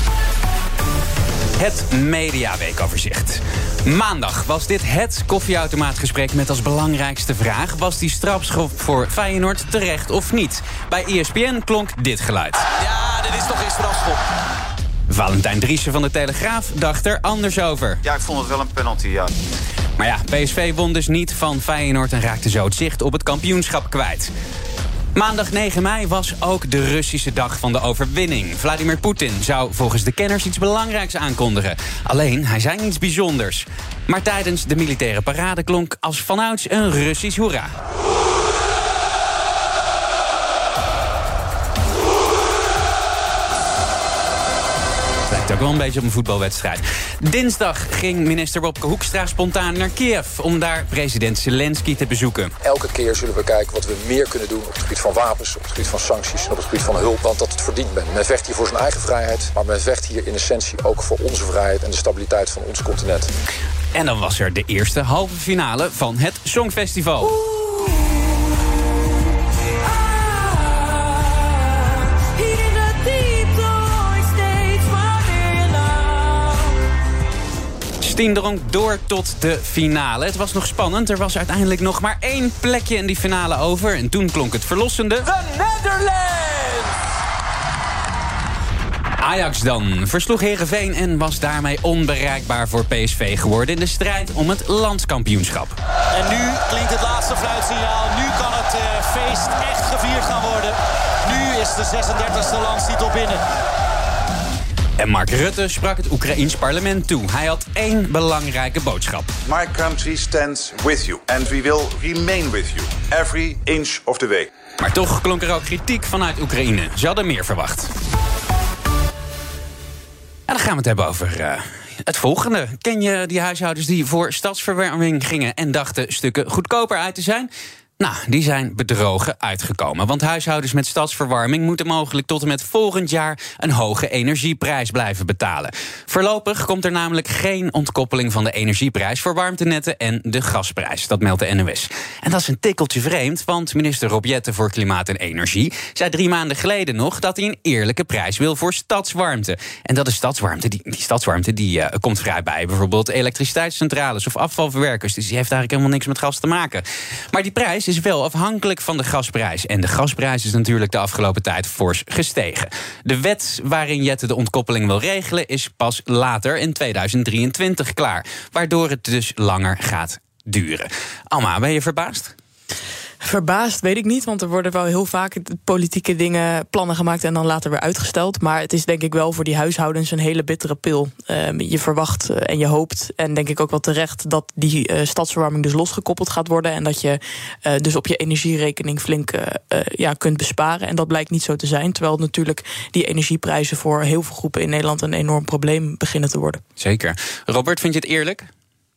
het Mediaweekoverzicht. Maandag was dit het koffieautomaatgesprek met als belangrijkste vraag: was die strafschop voor Feyenoord terecht of niet? Bij E S P N klonk dit geluid. Ja, dit is toch geen strafschop. Valentijn Driessen van de Telegraaf dacht er anders over. Ja, ik vond het wel een penalty, ja. Maar ja, P S V won dus niet van Feyenoord en raakte zo het zicht op het kampioenschap kwijt. Maandag negen mei was ook de Russische dag van de overwinning. Vladimir Poetin zou volgens de kenners iets belangrijks aankondigen. Alleen, hij zei niets bijzonders. Maar tijdens de militaire parade klonk als vanouds een Russisch hoera. Lijkt ook wel een beetje op een voetbalwedstrijd. Dinsdag ging minister Wopke Hoekstra spontaan naar Kiev om daar president Zelensky te bezoeken. Elke keer zullen we kijken wat we meer kunnen doen op het gebied van wapens, op het gebied van sancties en op het gebied van hulp, want dat het verdient men. Men vecht hier voor zijn eigen vrijheid, maar men vecht hier in essentie ook voor onze vrijheid en de stabiliteit van ons continent. En dan was er de eerste halve finale van het Songfestival. Oeh. Stien drong door tot de finale. Het was nog spannend. Er was uiteindelijk nog maar één plekje in die finale over. En toen klonk het verlossende: The Netherlands! Ajax dan versloeg Heerenveen en was daarmee onbereikbaar voor P S V geworden in de strijd om het landskampioenschap. En nu klinkt het laatste fluitsignaal. Nu kan het uh, feest echt gevierd gaan worden. Nu is de zesendertigste landstitel binnen. En Mark Rutte sprak het Oekraïens parlement toe. Hij had één belangrijke boodschap. My country stands with you and we will remain with you every inch of the way. Maar toch klonk er ook kritiek vanuit Oekraïne. Ze hadden meer verwacht. En dan gaan we het hebben over uh, het volgende. Ken je die huishoudens die voor stadsverwarming gingen en dachten stukken goedkoper uit te zijn? Nou, die zijn bedrogen uitgekomen. Want huishoudens met stadsverwarming moeten mogelijk tot en met volgend jaar een hoge energieprijs blijven betalen. Voorlopig komt er namelijk geen ontkoppeling van de energieprijs voor warmtenetten en de gasprijs. Dat meldt de N O S. En dat is een tikkeltje vreemd, want minister Rob Jetten voor Klimaat en Energie zei drie maanden geleden nog dat hij een eerlijke prijs wil voor stadswarmte. En dat is stadswarmte. Die, die stadswarmte die uh, komt vrij bij bijvoorbeeld elektriciteitscentrales of afvalverwerkers. Dus die heeft eigenlijk helemaal niks met gas te maken. Maar die prijs is wel afhankelijk van de gasprijs. En de gasprijs is natuurlijk de afgelopen tijd fors gestegen. De wet waarin Jetten de ontkoppeling wil regelen is pas later in tweeduizend drieëntwintig klaar. Waardoor het dus langer gaat duren. Alma, ben je verbaasd? Verbaasd, weet ik niet, want er worden wel heel vaak politieke dingen, plannen gemaakt en dan later weer uitgesteld. Maar het is denk ik wel voor die huishoudens een hele bittere pil. Uh, je verwacht uh, en je hoopt, en denk ik ook wel terecht, dat die uh, stadsverwarming dus losgekoppeld gaat worden. En dat je uh, dus op je energierekening flink uh, uh, ja, kunt besparen. En dat blijkt niet zo te zijn. Terwijl natuurlijk die energieprijzen voor heel veel groepen in Nederland een enorm probleem beginnen te worden. Zeker. Robert, vind je het eerlijk?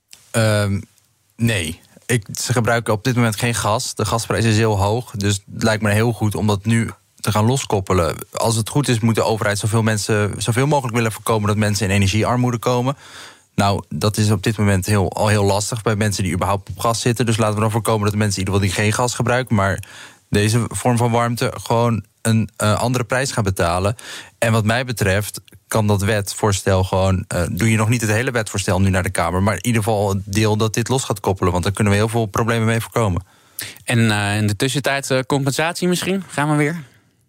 Um, nee. Ik, ze gebruiken op dit moment geen gas. De gasprijs is heel hoog. Dus het lijkt me heel goed om dat nu te gaan loskoppelen. Als het goed is, moet de overheid zoveel, mensen, zoveel mogelijk willen voorkomen dat mensen in energiearmoede komen. Nou, dat is op dit moment heel, al heel lastig bij mensen die überhaupt op gas zitten. Dus laten we dan voorkomen dat mensen in ieder geval die geen gas gebruiken, maar deze vorm van warmte gewoon een uh, andere prijs gaan betalen. En wat mij betreft kan dat wetvoorstel gewoon, Uh, doe je nog niet het hele wetvoorstel nu naar de Kamer, maar in ieder geval het deel dat dit los gaat koppelen, want daar kunnen we heel veel problemen mee voorkomen. En uh, in de tussentijd uh, compensatie misschien? Gaan we weer?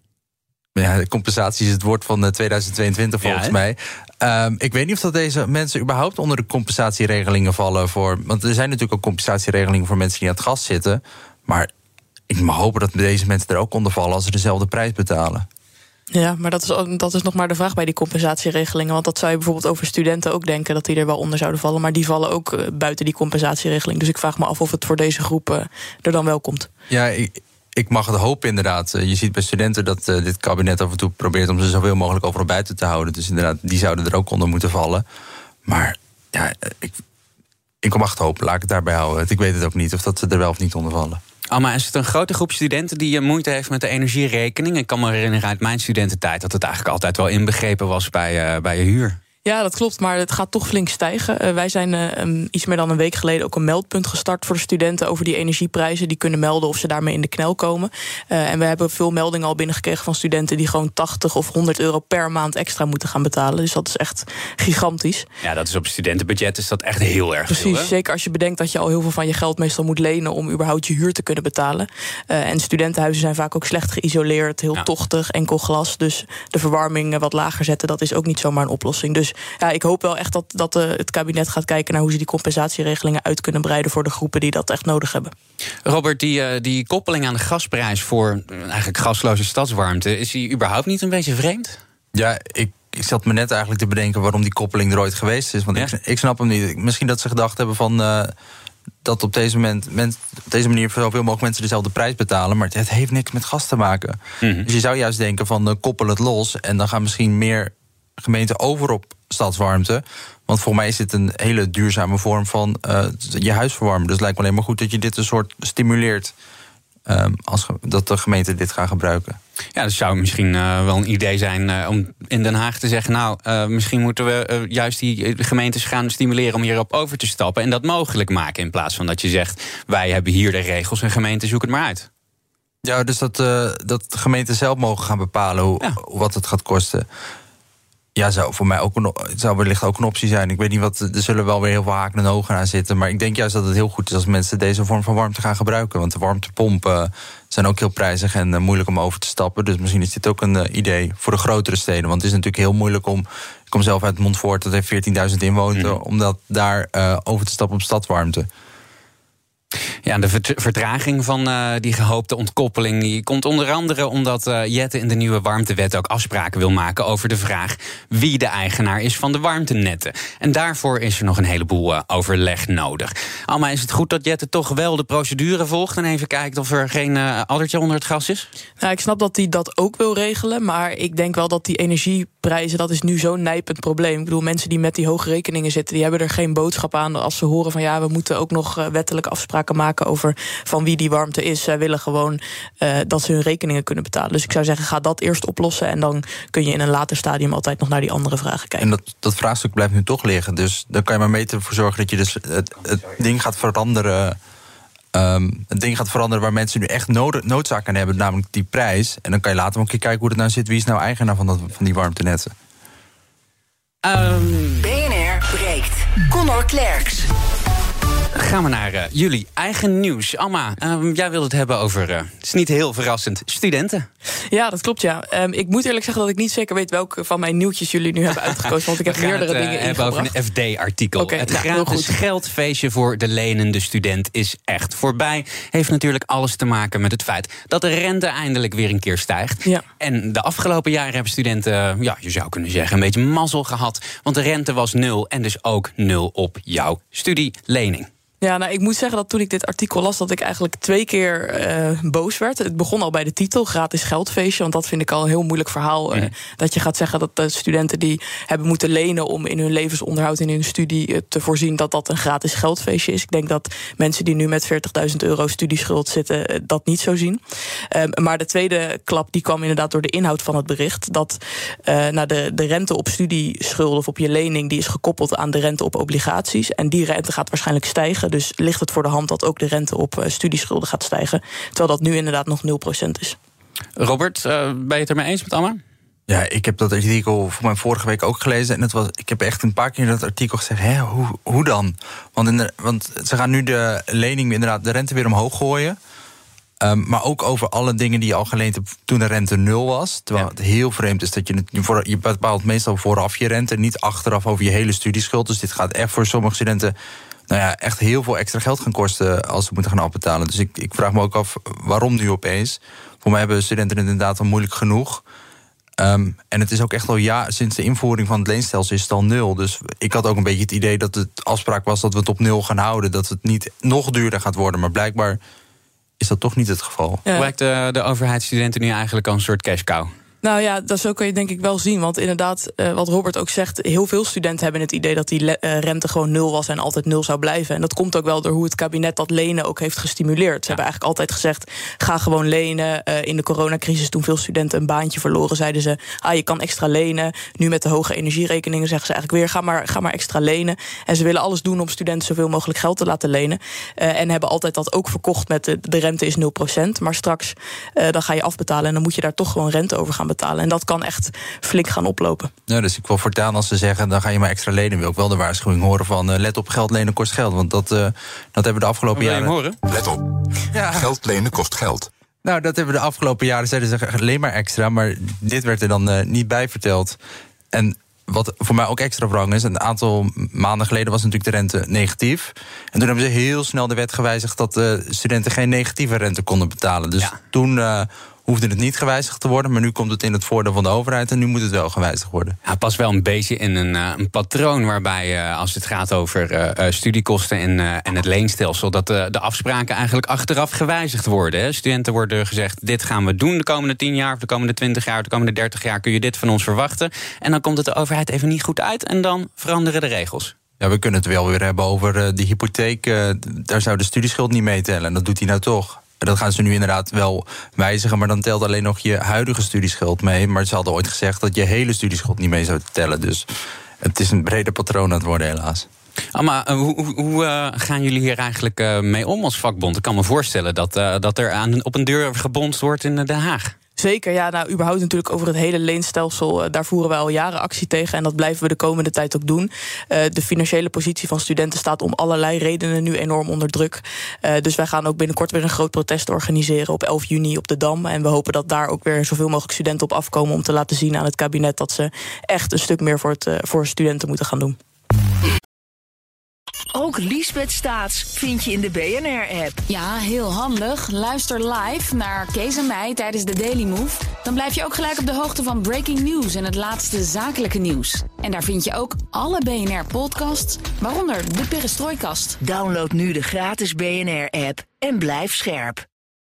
Ja, compensatie is het woord van uh, tweeduizend tweeëntwintig volgens ja, mij. Um, ik weet niet of dat deze mensen überhaupt onder de compensatieregelingen vallen voor. Want er zijn natuurlijk ook compensatieregelingen voor mensen die aan het gas zitten. Maar ik mag hopen dat deze mensen er ook onder vallen als ze dezelfde prijs betalen. Ja, maar dat is, dat is nog maar de vraag bij die compensatieregelingen. Want dat zou je bijvoorbeeld over studenten ook denken, dat die er wel onder zouden vallen. Maar die vallen ook uh, buiten die compensatieregeling. Dus ik vraag me af of het voor deze groep uh, er dan wel komt. Ja, ik, ik mag het hopen inderdaad. Je ziet bij studenten dat uh, dit kabinet af en toe probeert om ze zoveel mogelijk overal buiten te houden. Dus inderdaad, die zouden er ook onder moeten vallen. Maar ja, ik, ik mag het hopen, laat ik het daarbij houden. Ik weet het ook niet of dat ze er wel of niet onder vallen. Alma, is het een grote groep studenten die moeite heeft met de energierekening? Ik kan me herinneren uit mijn studententijd dat het eigenlijk altijd wel inbegrepen was bij, uh, bij je huur. Ja, dat klopt, maar het gaat toch flink stijgen. Uh, wij zijn uh, um, iets meer dan een week geleden ook een meldpunt gestart voor de studenten over die energieprijzen. Die kunnen melden of ze daarmee in de knel komen. Uh, en we hebben veel meldingen al binnengekregen van studenten die gewoon tachtig of honderd euro per maand extra moeten gaan betalen. Dus dat is echt gigantisch. Ja, dat is op studentenbudget is dat echt heel erg Precies, veel. Precies, zeker als je bedenkt dat je al heel veel van je geld meestal moet lenen om überhaupt je huur te kunnen betalen. Uh, en studentenhuizen zijn vaak ook slecht geïsoleerd, heel ja. tochtig, enkel glas. Dus de verwarming wat lager zetten, dat is ook niet zomaar een oplossing. Dus ja, ik hoop wel echt dat, dat uh, het kabinet gaat kijken naar hoe ze die compensatieregelingen uit kunnen breiden voor de groepen die dat echt nodig hebben. Robert, die, uh, die koppeling aan de gasprijs voor uh, eigenlijk gasloze stadswarmte, is die überhaupt niet een beetje vreemd? Ja, ik, ik zat me net eigenlijk te bedenken waarom die koppeling er ooit geweest is. Want ja? ik, ik snap hem niet. Misschien dat ze gedacht hebben van Uh, dat op deze, moment, men, op deze manier zoveel mogelijk mensen dezelfde prijs betalen. Maar het heeft niks met gas te maken. Mm-hmm. Dus je zou juist denken van uh, koppel het los en dan gaan misschien meer gemeenten over op stadswarmte. Want voor mij is dit een hele duurzame vorm van uh, je huis verwarmen. Dus het lijkt me alleen maar goed dat je dit een soort stimuleert. Um, als ge- dat de gemeenten dit gaan gebruiken. Ja, dat zou misschien uh, wel een idee zijn uh, om in Den Haag te zeggen, nou, uh, misschien moeten we uh, juist die gemeentes gaan stimuleren om hierop over te stappen en dat mogelijk maken, in plaats van dat je zegt, wij hebben hier de regels en gemeenten zoeken het maar uit. Ja, dus dat, uh, dat de gemeenten zelf mogen gaan bepalen hoe, ja. wat het gaat kosten. Ja, zou voor mij ook een, zou wellicht ook een optie zijn. Ik weet niet wat, er zullen wel weer heel veel haken en ogen aan zitten. Maar ik denk juist dat het heel goed is als mensen deze vorm van warmte gaan gebruiken. Want de warmtepompen zijn ook heel prijzig en uh, moeilijk om over te stappen. Dus misschien is dit ook een uh, idee voor de grotere steden. Want het is natuurlijk heel moeilijk om, ik kom zelf uit Montfort, dat heeft veertienduizend inwoners, mm. om dat daar uh, over te stappen op stadswarmte. Ja, de vertraging van uh, die gehoopte ontkoppeling die komt onder andere omdat uh, Jette in de nieuwe warmtewet ook afspraken wil maken over de vraag wie de eigenaar is van de warmtenetten. En daarvoor is er nog een heleboel uh, overleg nodig. Alma, is het goed dat Jette toch wel de procedure volgt en even kijkt of er geen uh, addertje onder het gras is? Nou, ik snap dat hij dat ook wil regelen, maar ik denk wel dat die energieprijzen, dat is nu zo'n nijpend probleem. Ik bedoel, mensen die met die hoge rekeningen zitten, die hebben er geen boodschap aan als ze horen van ja, we moeten ook nog uh, wettelijke afspraken maken over van wie die warmte is. Zij willen gewoon uh, dat ze hun rekeningen kunnen betalen. Dus ik zou zeggen, ga dat eerst oplossen en dan kun je in een later stadium altijd nog naar die andere vragen kijken. En dat, dat vraagstuk blijft nu toch liggen. Dus dan kan je maar mee ervoor zorgen dat je dus het, het ding gaat veranderen. Um, het ding gaat veranderen waar mensen nu echt nood, noodzaak aan hebben, namelijk die prijs. En dan kan je later ook een keer kijken hoe het nou zit. Wie is nou eigenaar van, dat, van die warmtenetten? Um... B N R breekt. Connor Klerks. Gaan we naar uh, jullie eigen nieuws. Alma, uh, jij wilde het hebben over, uh, het is niet heel verrassend, studenten. Ja, dat klopt, ja. Um, ik moet eerlijk zeggen dat ik niet zeker weet welke van mijn nieuwtjes jullie nu hebben uitgekozen. Want ik heb meerdere het, uh, dingen hebben ingebracht. over een F D-artikel. Okay, het nou, gratis geldfeestje voor de lenende student is echt voorbij. Heeft natuurlijk alles te maken met het feit dat de rente eindelijk weer een keer stijgt. Ja. En de afgelopen jaren hebben studenten, ja, je zou kunnen zeggen, een beetje mazzel gehad. Want de rente was nul en dus ook nul op jouw studielening. Ja, nou, ik moet zeggen dat toen ik dit artikel las, dat ik eigenlijk twee keer uh, boos werd. Het begon al bij de titel, gratis geldfeestje. Want dat vind ik al een heel moeilijk verhaal. Uh, mm. Dat je gaat zeggen dat de studenten die hebben moeten lenen om in hun levensonderhoud in hun studie uh, te voorzien, dat dat een gratis geldfeestje is. Ik denk dat mensen die nu met veertigduizend euro studieschuld zitten, uh, dat niet zo zien. Um, maar de tweede klap die kwam inderdaad door de inhoud van het bericht. Dat uh, nou, de, de rente op studieschulden of op je lening, die is gekoppeld aan de rente op obligaties. En die rente gaat waarschijnlijk stijgen. Dus ligt het voor de hand dat ook de rente op uh, studieschulden gaat stijgen. Terwijl dat nu inderdaad nog nul procent is. Robert, uh, ben je het ermee eens met Alma? Ja, ik heb dat artikel voor mij vorige week ook gelezen. En het was, ik heb echt een paar keer in dat artikel gezegd, hè, hoe, hoe dan? Want, in de, want ze gaan nu de lening, inderdaad, de rente weer omhoog gooien. Um, maar ook over alle dingen die je al geleend hebt toen de rente nul was. Terwijl ja. het heel vreemd is dat je het voor, je bepaalt meestal vooraf je rente, niet achteraf over je hele studieschuld. Dus dit gaat echt voor sommige studenten, nou ja, echt heel veel extra geld gaan kosten als ze moeten gaan afbetalen. Dus ik, ik vraag me ook af, waarom nu opeens? Voor mij hebben studenten het inderdaad al moeilijk genoeg. Um, en het is ook echt al ja, sinds de invoering van het leenstelsel is het al nul. Dus ik had ook een beetje het idee dat het afspraak was dat we het op nul gaan houden. Dat het niet nog duurder gaat worden. Maar blijkbaar is dat toch niet het geval. Ja. Blijkt de, de overheid studenten nu eigenlijk al een soort cash cow? Nou ja, dat zo kun je denk ik wel zien. Want inderdaad, uh, wat Robert ook zegt, heel veel studenten hebben het idee dat die le- uh, rente gewoon nul was en altijd nul zou blijven. En dat komt ook wel door hoe het kabinet dat lenen ook heeft gestimuleerd. Ze ja. hebben eigenlijk altijd gezegd, ga gewoon lenen. Uh, in de coronacrisis, toen veel studenten een baantje verloren, zeiden ze, ah, je kan extra lenen. Nu met de hoge energierekeningen zeggen ze eigenlijk weer, ga maar, ga maar extra lenen. En ze willen alles doen om studenten zoveel mogelijk geld te laten lenen. Uh, en hebben altijd dat ook verkocht met de, de rente is nul procent. Maar straks uh, dan ga je afbetalen en dan moet je daar toch gewoon rente over gaan betalen. En dat kan echt flink gaan oplopen. Ja, dus ik wil voortaan als ze zeggen, dan ga je maar extra lenen, wil ik wel de waarschuwing horen van uh, let op, geld lenen kost geld. Want dat, uh, dat hebben we de afgelopen wil je jaren. Horen? Let op, ja. Geld lenen kost geld. Nou, dat hebben we de afgelopen jaren, zeiden ze alleen maar extra, maar dit werd er dan uh, niet bij verteld. En wat voor mij ook extra wrang is, een aantal maanden geleden was natuurlijk de rente negatief. En toen hebben ze heel snel de wet gewijzigd dat uh, studenten geen negatieve rente konden betalen. Dus ja. toen uh, hoefde het niet gewijzigd te worden, maar nu komt het in het voordeel van de overheid en nu moet het wel gewijzigd worden. Ja, past wel een beetje in een, uh, een patroon waarbij uh, als het gaat over uh, uh, studiekosten en, uh, en het leenstelsel, dat uh, de afspraken eigenlijk achteraf gewijzigd worden. Hè. Studenten worden gezegd, dit gaan we doen de komende tien jaar, of de komende twintig jaar, of de komende dertig jaar kun je dit van ons verwachten. En dan komt het de overheid even niet goed uit en dan veranderen de regels. Ja, we kunnen het wel weer hebben over uh, de hypotheek. Uh, daar zou de studieschuld niet meetellen. En dat doet hij nou toch. Dat gaan ze nu inderdaad wel wijzigen, maar dan telt alleen nog je huidige studieschuld mee. Maar ze hadden ooit gezegd dat je hele studieschuld niet mee zou tellen. Dus het is een breder patroon aan het worden, helaas. Amma, uh, hoe, hoe uh, gaan jullie hier eigenlijk uh, mee om als vakbond? Ik kan me voorstellen dat, uh, dat er aan, op een deur gebonst wordt in Den Haag. Zeker, ja, nou, überhaupt natuurlijk over het hele leenstelsel. Uh, daar voeren wij al jaren actie tegen en dat blijven we de komende tijd ook doen. Uh, de financiële positie van studenten staat om allerlei redenen nu enorm onder druk. Uh, dus wij gaan ook binnenkort weer een groot protest organiseren op elf juni op de Dam. En we hopen dat daar ook weer zoveel mogelijk studenten op afkomen om te laten zien aan het kabinet dat ze echt een stuk meer voor, het, uh, voor studenten moeten gaan doen. Ook Liesbeth Staats vind je in de B N R-app. Ja, heel handig. Luister live naar Kees en mij tijdens de Daily Move. Dan blijf je ook gelijk op de hoogte van breaking news en het laatste zakelijke nieuws. En daar vind je ook alle B N R-podcasts, waaronder de Perestrooikast. Download nu de gratis B N R-app en blijf scherp.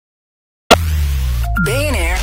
B N R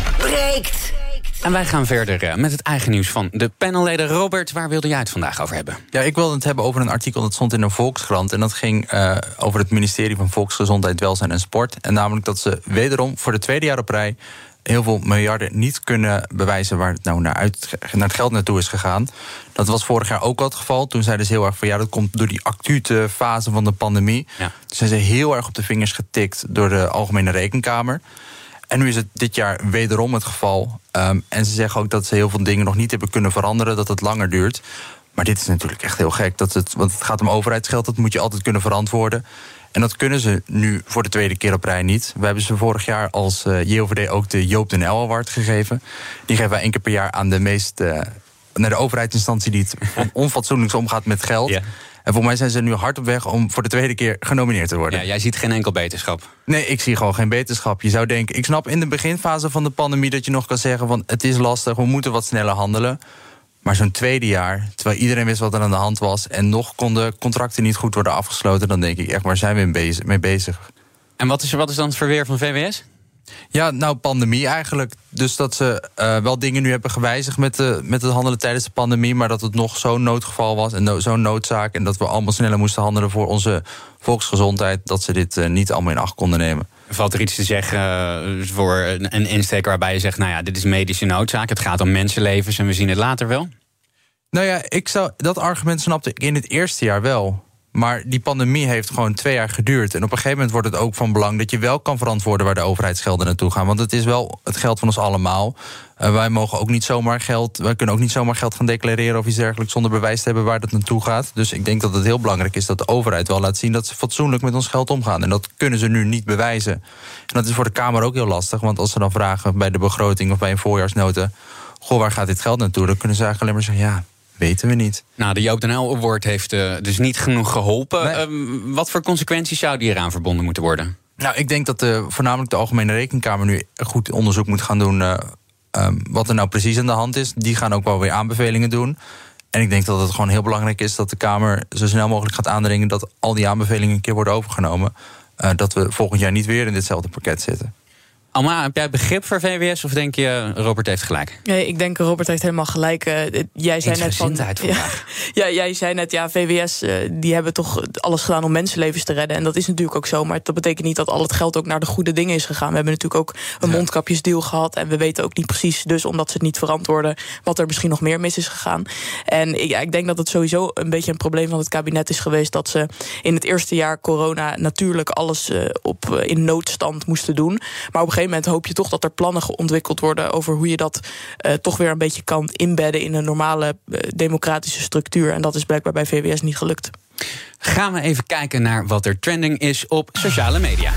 breekt. En wij gaan verder met het eigen nieuws van de panelleden. Robert, waar wilde jij het vandaag over hebben? Ja, ik wilde het hebben over een artikel dat stond in een Volkskrant. En dat ging uh, over het ministerie van Volksgezondheid, Welzijn en Sport. En namelijk dat ze wederom voor de tweede jaar op rij heel veel miljarden niet kunnen bewijzen waar het nou naar, uit, naar het geld naartoe is gegaan. Dat was vorig jaar ook al het geval. Toen zeiden ze heel erg van ja, dat komt door die acute fase van de pandemie. Ja. Toen zijn ze heel erg op de vingers getikt door de Algemene Rekenkamer. En nu is het dit jaar wederom het geval. Um, en ze zeggen ook dat ze heel veel dingen nog niet hebben kunnen veranderen, dat het langer duurt. Maar dit is natuurlijk echt heel gek. Dat het, want het gaat om overheidsgeld, dat moet je altijd kunnen verantwoorden. En dat kunnen ze nu voor de tweede keer op rij niet. We hebben ze vorig jaar als uh, J O V D ook de Joop den Uyl Award gegeven. Die geven wij één keer per jaar aan de meest uh, naar de overheidsinstantie die het onfatsoenlijks omgaat met geld. Ja. En voor mij zijn ze nu hard op weg om voor de tweede keer genomineerd te worden. Ja, jij ziet geen enkel beterschap. Nee, ik zie gewoon geen beterschap. Je zou denken, ik snap in de beginfase van de pandemie dat je nog kan zeggen van het is lastig, we moeten wat sneller handelen. Maar zo'n tweede jaar, terwijl iedereen wist wat er aan de hand was en nog konden contracten niet goed worden afgesloten, dan denk ik echt, waar zijn we mee bezig? En wat is, wat is dan het verweer van V W S? Ja, nou, pandemie eigenlijk. Dus dat ze uh, wel dingen nu hebben gewijzigd met, de, met het handelen tijdens de pandemie, maar dat het nog zo'n noodgeval was en no, zo'n noodzaak en dat we allemaal sneller moesten handelen voor onze volksgezondheid, dat ze dit uh, niet allemaal in acht konden nemen. Valt er iets te zeggen uh, voor een, een insteek waarbij je zegt, nou ja, dit is medische noodzaak, het gaat om mensenlevens en we zien het later wel? Nou ja, ik zou, dat argument snapte ik in het eerste jaar wel. Maar die pandemie heeft gewoon twee jaar geduurd. En op een gegeven moment wordt het ook van belang dat je wel kan verantwoorden waar de overheidsgelden naartoe gaan. Want het is wel het geld van ons allemaal. Uh, wij mogen ook niet zomaar geld, wij kunnen ook niet zomaar geld gaan declareren of iets dergelijks zonder bewijs te hebben waar dat naartoe gaat. Dus ik denk dat het heel belangrijk is dat de overheid wel laat zien dat ze fatsoenlijk met ons geld omgaan. En dat kunnen ze nu niet bewijzen. En dat is voor de Kamer ook heel lastig. Want als ze dan vragen bij de begroting of bij een voorjaarsnota, goh, waar gaat dit geld naartoe? Dan kunnen ze eigenlijk alleen maar zeggen, ja, weten we niet. Nou, de Joop den Uyl Award heeft uh, dus niet genoeg geholpen. Nee. Uh, wat voor consequenties zouden hieraan verbonden moeten worden? Nou, ik denk dat de, voornamelijk de Algemene Rekenkamer nu goed onderzoek moet gaan doen Uh, um, wat er nou precies aan de hand is. Die gaan ook wel weer aanbevelingen doen. En ik denk dat het gewoon heel belangrijk is dat de Kamer zo snel mogelijk gaat aandringen dat al die aanbevelingen een keer worden overgenomen. Uh, dat we volgend jaar niet weer in ditzelfde pakket zitten. Alma, heb jij begrip voor V W S of denk je Robert heeft gelijk? Nee, ik denk Robert heeft helemaal gelijk. Uh, jij zei net van, ja, ja, jij zei net, ja, V W S uh, die hebben toch alles gedaan om mensenlevens te redden. En dat is natuurlijk ook zo. Maar dat betekent niet dat al het geld ook naar de goede dingen is gegaan. We hebben natuurlijk ook een ja. mondkapjesdeal gehad. En we weten ook niet precies, dus omdat ze het niet verantwoorden, wat er misschien nog meer mis is gegaan. En ik, ja, ik denk dat het sowieso een beetje een probleem van het kabinet is geweest dat ze in het eerste jaar corona natuurlijk alles uh, op, uh, in noodstand moesten doen. Maar op een gegeven moment hoop je toch dat er plannen ontwikkeld worden over hoe je dat uh, toch weer een beetje kan inbedden in een normale uh, democratische structuur. En dat is blijkbaar bij V W S niet gelukt. Gaan we even kijken naar wat er trending is op sociale media.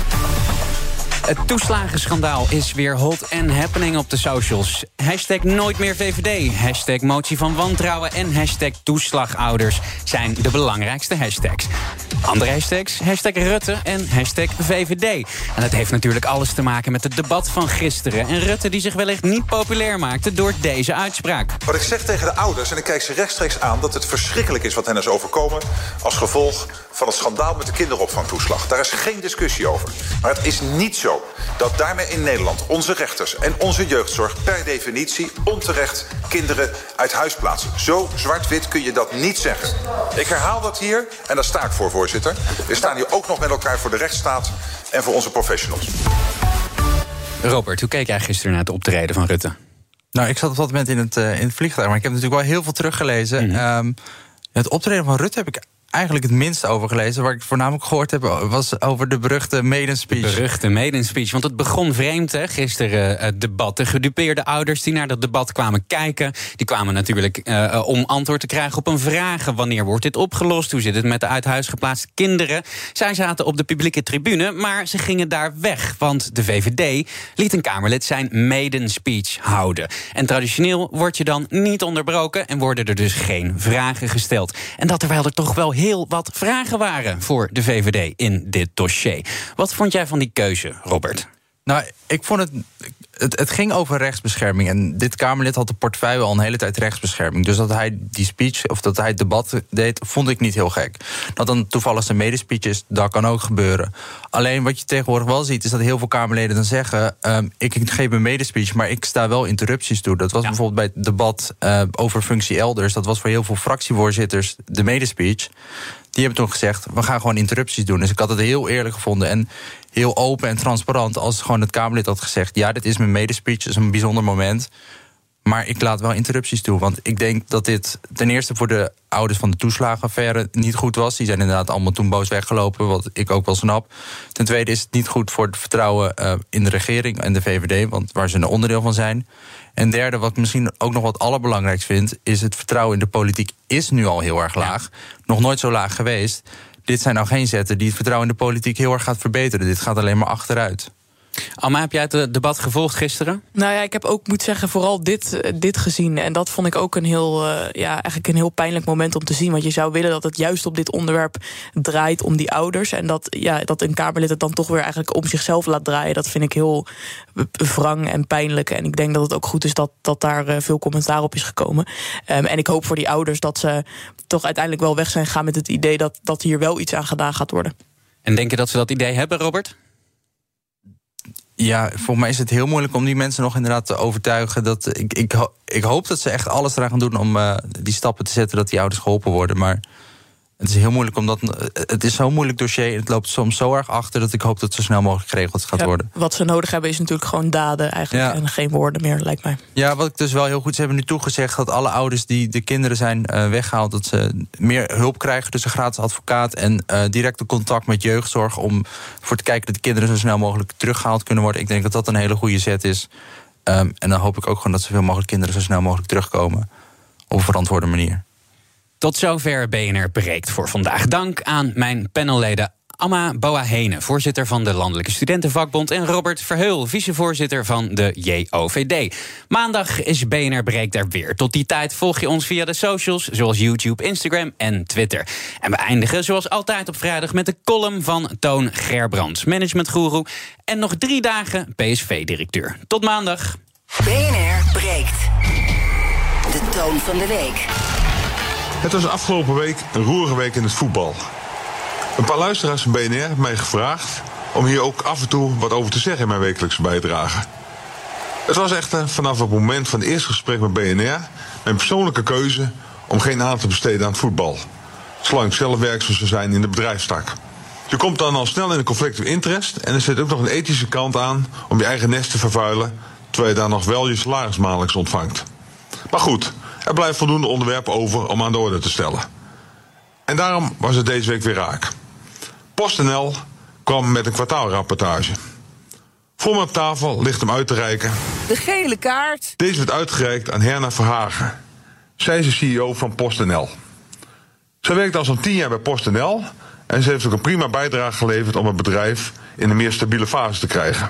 Het toeslagenschandaal is weer hot en happening op de socials. Hashtag nooit meer V V D, hashtag motie van wantrouwen en hashtag toeslagouders zijn de belangrijkste hashtags. Andere hashtags, hashtag Rutte en hashtag V V D. En dat heeft natuurlijk alles te maken met het debat van gisteren. En Rutte die zich wellicht niet populair maakte door deze uitspraak. Wat ik zeg tegen de ouders, en ik kijk ze rechtstreeks aan, dat het verschrikkelijk is wat hen is overkomen als gevolg van het schandaal met de kinderopvangtoeslag. Daar is geen discussie over. Maar het is niet zo dat daarmee in Nederland onze rechters en onze jeugdzorg per definitie onterecht kinderen uit huis plaatsen. Zo zwart-wit kun je dat niet zeggen. Ik herhaal dat hier en daar sta ik voor, voorzitter. We staan hier ook nog met elkaar voor de rechtsstaat en voor onze professionals. Robert, hoe keek jij gisteren naar het optreden van Rutte? Nou, ik zat op dat moment in het, uh, in het vliegtuig, maar ik heb natuurlijk wel heel veel teruggelezen. Mm-hmm. Um, het optreden van Rutte heb ik eigenlijk het minst over gelezen. Waar ik voornamelijk gehoord heb, was over de beruchte maiden speech. De beruchte maiden speech, want het begon vreemd, hè, gisteren het debat. De gedupeerde ouders die naar dat debat kwamen kijken, die kwamen natuurlijk uh, om antwoord te krijgen op een vraag. Wanneer wordt dit opgelost? Hoe zit het met de uit huis geplaatste kinderen? Zij zaten op de publieke tribune, maar ze gingen daar weg, want de V V D liet een Kamerlid zijn maiden speech houden. En traditioneel word je dan niet onderbroken en worden er dus geen vragen gesteld. En dat terwijl er toch wel heel heel wat vragen waren voor de V V D in dit dossier. Wat vond jij van die keuze, Robert? Nou, ik vond het, het... Het ging over rechtsbescherming. En dit Kamerlid had de portefeuille al een hele tijd rechtsbescherming. Dus dat hij die speech, of dat hij het debat deed, vond ik niet heel gek. Dat dan toevallig zijn medespeech is, dat kan ook gebeuren. Alleen wat je tegenwoordig wel ziet, is dat heel veel Kamerleden dan zeggen, Um, ik geef mijn medespeech, maar ik sta wel interrupties toe. Dat was ja. bijvoorbeeld bij het debat uh, over functie elders. Dat was voor heel veel fractievoorzitters de medespeech. Die hebben toen gezegd, we gaan gewoon interrupties doen. Dus ik had het heel eerlijk gevonden en heel open en transparant als gewoon het Kamerlid had gezegd, ja, dit is mijn medespeech, dat is een bijzonder moment, maar ik laat wel interrupties toe. Want ik denk dat dit ten eerste voor de ouders van de toeslagenaffaire niet goed was. Die zijn inderdaad allemaal toen boos weggelopen, wat ik ook wel snap. Ten tweede is het niet goed voor het vertrouwen uh, in de regering en de V V D, want waar ze een onderdeel van zijn. En derde, wat ik misschien ook nog wat allerbelangrijkst vind, is het vertrouwen in de politiek is nu al heel erg laag. Nog nooit zo laag geweest. Dit zijn nou geen zetten die het vertrouwen in de politiek heel erg gaat verbeteren. Dit gaat alleen maar achteruit. Alma, heb jij het debat gevolgd gisteren? Nou ja, ik heb ook, moet zeggen, vooral dit, dit gezien. En dat vond ik ook een heel, uh, ja, eigenlijk een heel pijnlijk moment om te zien. Want je zou willen dat het juist op dit onderwerp draait om die ouders. En dat, ja, dat een Kamerlid het dan toch weer eigenlijk om zichzelf laat draaien. Dat vind ik heel wrang en pijnlijk. En ik denk dat het ook goed is dat, dat daar uh, veel commentaar op is gekomen. Um, en ik hoop voor die ouders dat ze toch uiteindelijk wel weg zijn gegaan met het idee dat, dat hier wel iets aan gedaan gaat worden. En denk je dat ze dat idee hebben, Robert? Ja, volgens mij is het heel moeilijk om die mensen nog inderdaad te overtuigen. Dat, ik, ik, ik hoop dat ze echt alles eraan gaan doen om uh, die stappen te zetten, dat die ouders geholpen worden. Maar het is heel moeilijk, omdat het is zo'n moeilijk dossier en het loopt soms zo erg achter dat ik hoop dat het zo snel mogelijk geregeld gaat ja, worden. Wat ze nodig hebben is natuurlijk gewoon daden eigenlijk ja. en geen woorden meer, lijkt mij. Ja, wat ik dus wel heel goed, ze hebben nu toegezegd dat alle ouders die de kinderen zijn uh, weggehaald, dat ze meer hulp krijgen, dus een gratis advocaat en uh, directe contact met jeugdzorg om voor te kijken dat de kinderen zo snel mogelijk teruggehaald kunnen worden. Ik denk dat dat een hele goede zet is. Um, en dan hoop ik ook gewoon dat zoveel mogelijk kinderen zo snel mogelijk terugkomen op een verantwoorde manier. Tot zover B N R Breekt voor vandaag. Dank aan mijn panelleden Amma Boahene, voorzitter van de Landelijke Studentenvakbond, en Robert Verheul, vicevoorzitter van de J O V D. Maandag is B N R Breekt er weer. Tot die tijd volg je ons via de socials, zoals YouTube, Instagram en Twitter. En we eindigen zoals altijd op vrijdag met de column van Toon Gerbrands, managementgoeroe, en nog drie dagen P S V-directeur. Tot maandag. B N R Breekt. De toon van de week. Het was afgelopen week een roerige week in het voetbal. Een paar luisteraars van B N R hebben mij gevraagd om hier ook af en toe wat over te zeggen in mijn wekelijkse bijdrage. Het was echter vanaf het moment van het eerste gesprek met B N R mijn persoonlijke keuze om geen aandacht te besteden aan het voetbal, zolang ik zelf werkzaam zou zijn in de bedrijfstak. Je komt dan al snel in een conflict of interest en er zit ook nog een ethische kant aan om je eigen nest te vervuilen, terwijl je daar nog wel je salaris maandelijks ontvangt. Maar goed, er blijft voldoende onderwerpen over om aan de orde te stellen. En daarom was het deze week weer raak. PostNL kwam met een kwartaalrapportage. Voor me op tafel ligt hem uit te reiken. De gele kaart. Deze werd uitgereikt aan Herna Verhagen. Zij is de C E O van PostNL. Zij werkt al zo'n tien jaar bij PostNL en ze heeft ook een prima bijdrage geleverd om het bedrijf in een meer stabiele fase te krijgen.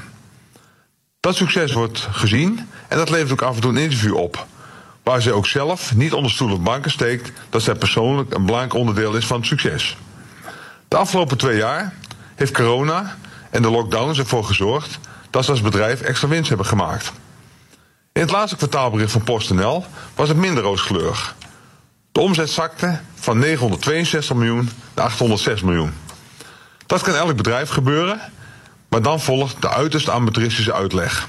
Dat succes wordt gezien en dat levert ook af en toe een interview op, waar zij ook zelf niet onder stoel of banken steekt dat zij persoonlijk een belangrijk onderdeel is van het succes. De afgelopen twee jaar heeft corona en de lockdowns ervoor gezorgd dat ze als bedrijf extra winst hebben gemaakt. In het laatste kwartaalbericht van PostNL was het minder rooskleurig. De omzet zakte van negenhonderdtweeënzestig miljoen naar achthonderdzes miljoen. Dat kan elk bedrijf gebeuren, maar dan volgt de uiterst amateuristische uitleg.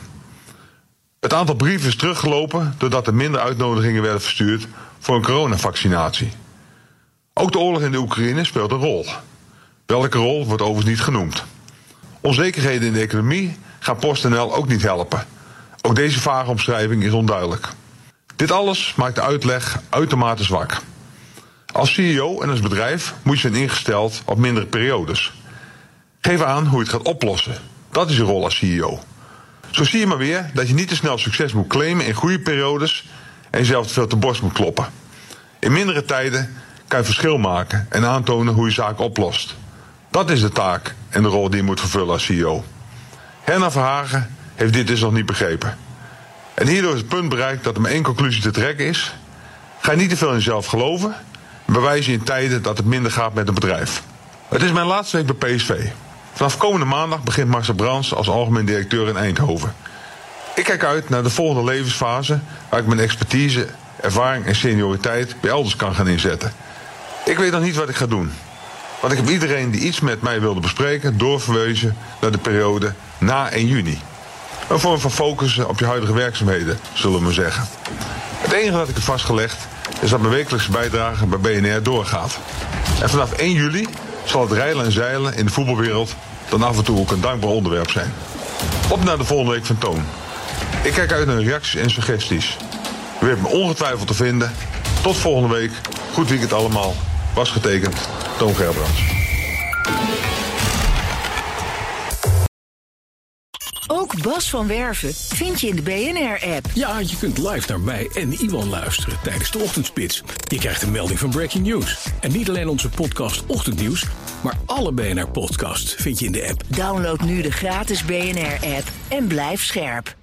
Het aantal brieven is teruggelopen doordat er minder uitnodigingen werden verstuurd voor een coronavaccinatie. Ook de oorlog in de Oekraïne speelt een rol. Welke rol wordt overigens niet genoemd. Onzekerheden in de economie gaan PostNL ook niet helpen. Ook deze vage omschrijving is onduidelijk. Dit alles maakt de uitleg uitermate zwak. Als C E O en als bedrijf moet je zijn ingesteld op mindere periodes. Geef aan hoe je het gaat oplossen. Dat is je rol als C E O. Zo zie je maar weer dat je niet te snel succes moet claimen in goede periodes en jezelf te veel te borst moet kloppen. In mindere tijden kan je verschil maken en aantonen hoe je zaken oplost. Dat is de taak en de rol die je moet vervullen als C E O. Herna Verhagen heeft dit dus nog niet begrepen. En hierdoor is het punt bereikt dat er maar één conclusie te trekken is. Ga niet te veel in jezelf geloven bewijzen in tijden dat het minder gaat met een bedrijf. Het is mijn laatste week bij P S V. Vanaf komende maandag begint Marcel Brands als algemeen directeur in Eindhoven. Ik kijk uit naar de volgende levensfase waar ik mijn expertise, ervaring en senioriteit bij elders kan gaan inzetten. Ik weet nog niet wat ik ga doen. Want ik heb iedereen die iets met mij wilde bespreken doorverwezen naar de periode na één juni. Een vorm van focussen op je huidige werkzaamheden, zullen we maar zeggen. Het enige wat ik heb vastgelegd is dat mijn wekelijkse bijdrage bij B N R doorgaat. En vanaf één juli zal het reilen en zeilen in de voetbalwereld dan af en toe ook een dankbaar onderwerp zijn. Op naar de volgende week van Toon. Ik kijk uit naar reacties en suggesties. U weet me ongetwijfeld te vinden. Tot volgende week. Goed weekend allemaal. Was getekend, Toon Gerbrands. Ook Bas van Werven vind je in de B N R-app. Ja, je kunt live naar mij en Iwan luisteren tijdens de ochtendspits. Je krijgt een melding van Breaking News. En niet alleen onze podcast Ochtendnieuws, maar alle B N R-podcasts vind je in de app. Download nu de gratis B N R-app en blijf scherp.